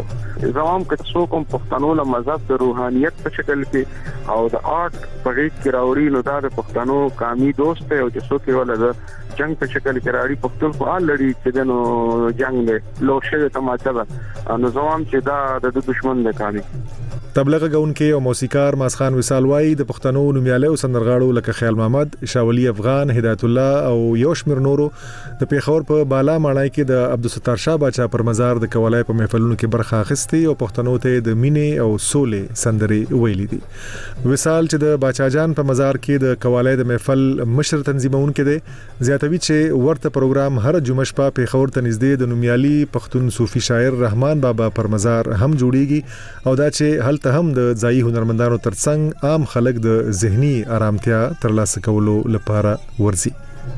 [SPEAKER 17] زمام که څوک هم پښتنو له مذهب د روحانيت په شکل کې او د آرت په غیږ کې راوړي نو دا د پښتنو قامي دوست دی او چې څوک یې ولر جنگ په شکل کې راړي پښتون خو حال لري چې دنو جنگ دی لوشه تماچا ده نو زمام چې دا د دشمن دی قامي.
[SPEAKER 10] تبلیغ غونکې او موسیقار ماسخان وصال وای د پښتنو نومیاله او سندرغاړو لکه خیال محمد، شاولی افغان، هدایت الله او یوشمیر نورو د پیښور په بالا ماڼۍ کې د عبدالستار شاه باچا پر مزار د کولای په محفلونو کې برخه اخیستي او پښتنو ته د مینې او سولې سندرې ویلي دي. وصال چې د باچا جان په مزار کې د کولای د محفل مشر تنظیمونکو دی زیاتوي چې ورته پروګرام هر جمعه شپه پیښور ته نږدې د نومیالي پښتون صوفي شاعر رحمان بابا پر مزار هم جوړیږي او دا چې هل ته هم د ځایي هنرمندانو ترڅنګ عام خلک د ذهني آرامتیا ترلاسه کولو لپاره ورزي.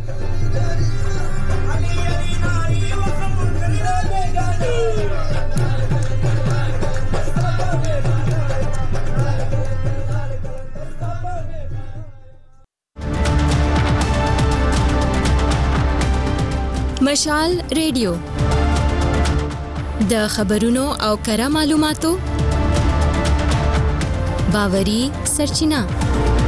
[SPEAKER 15] مشال ریډیو د خبرونو او کره معلوماتو باوري سرچینه.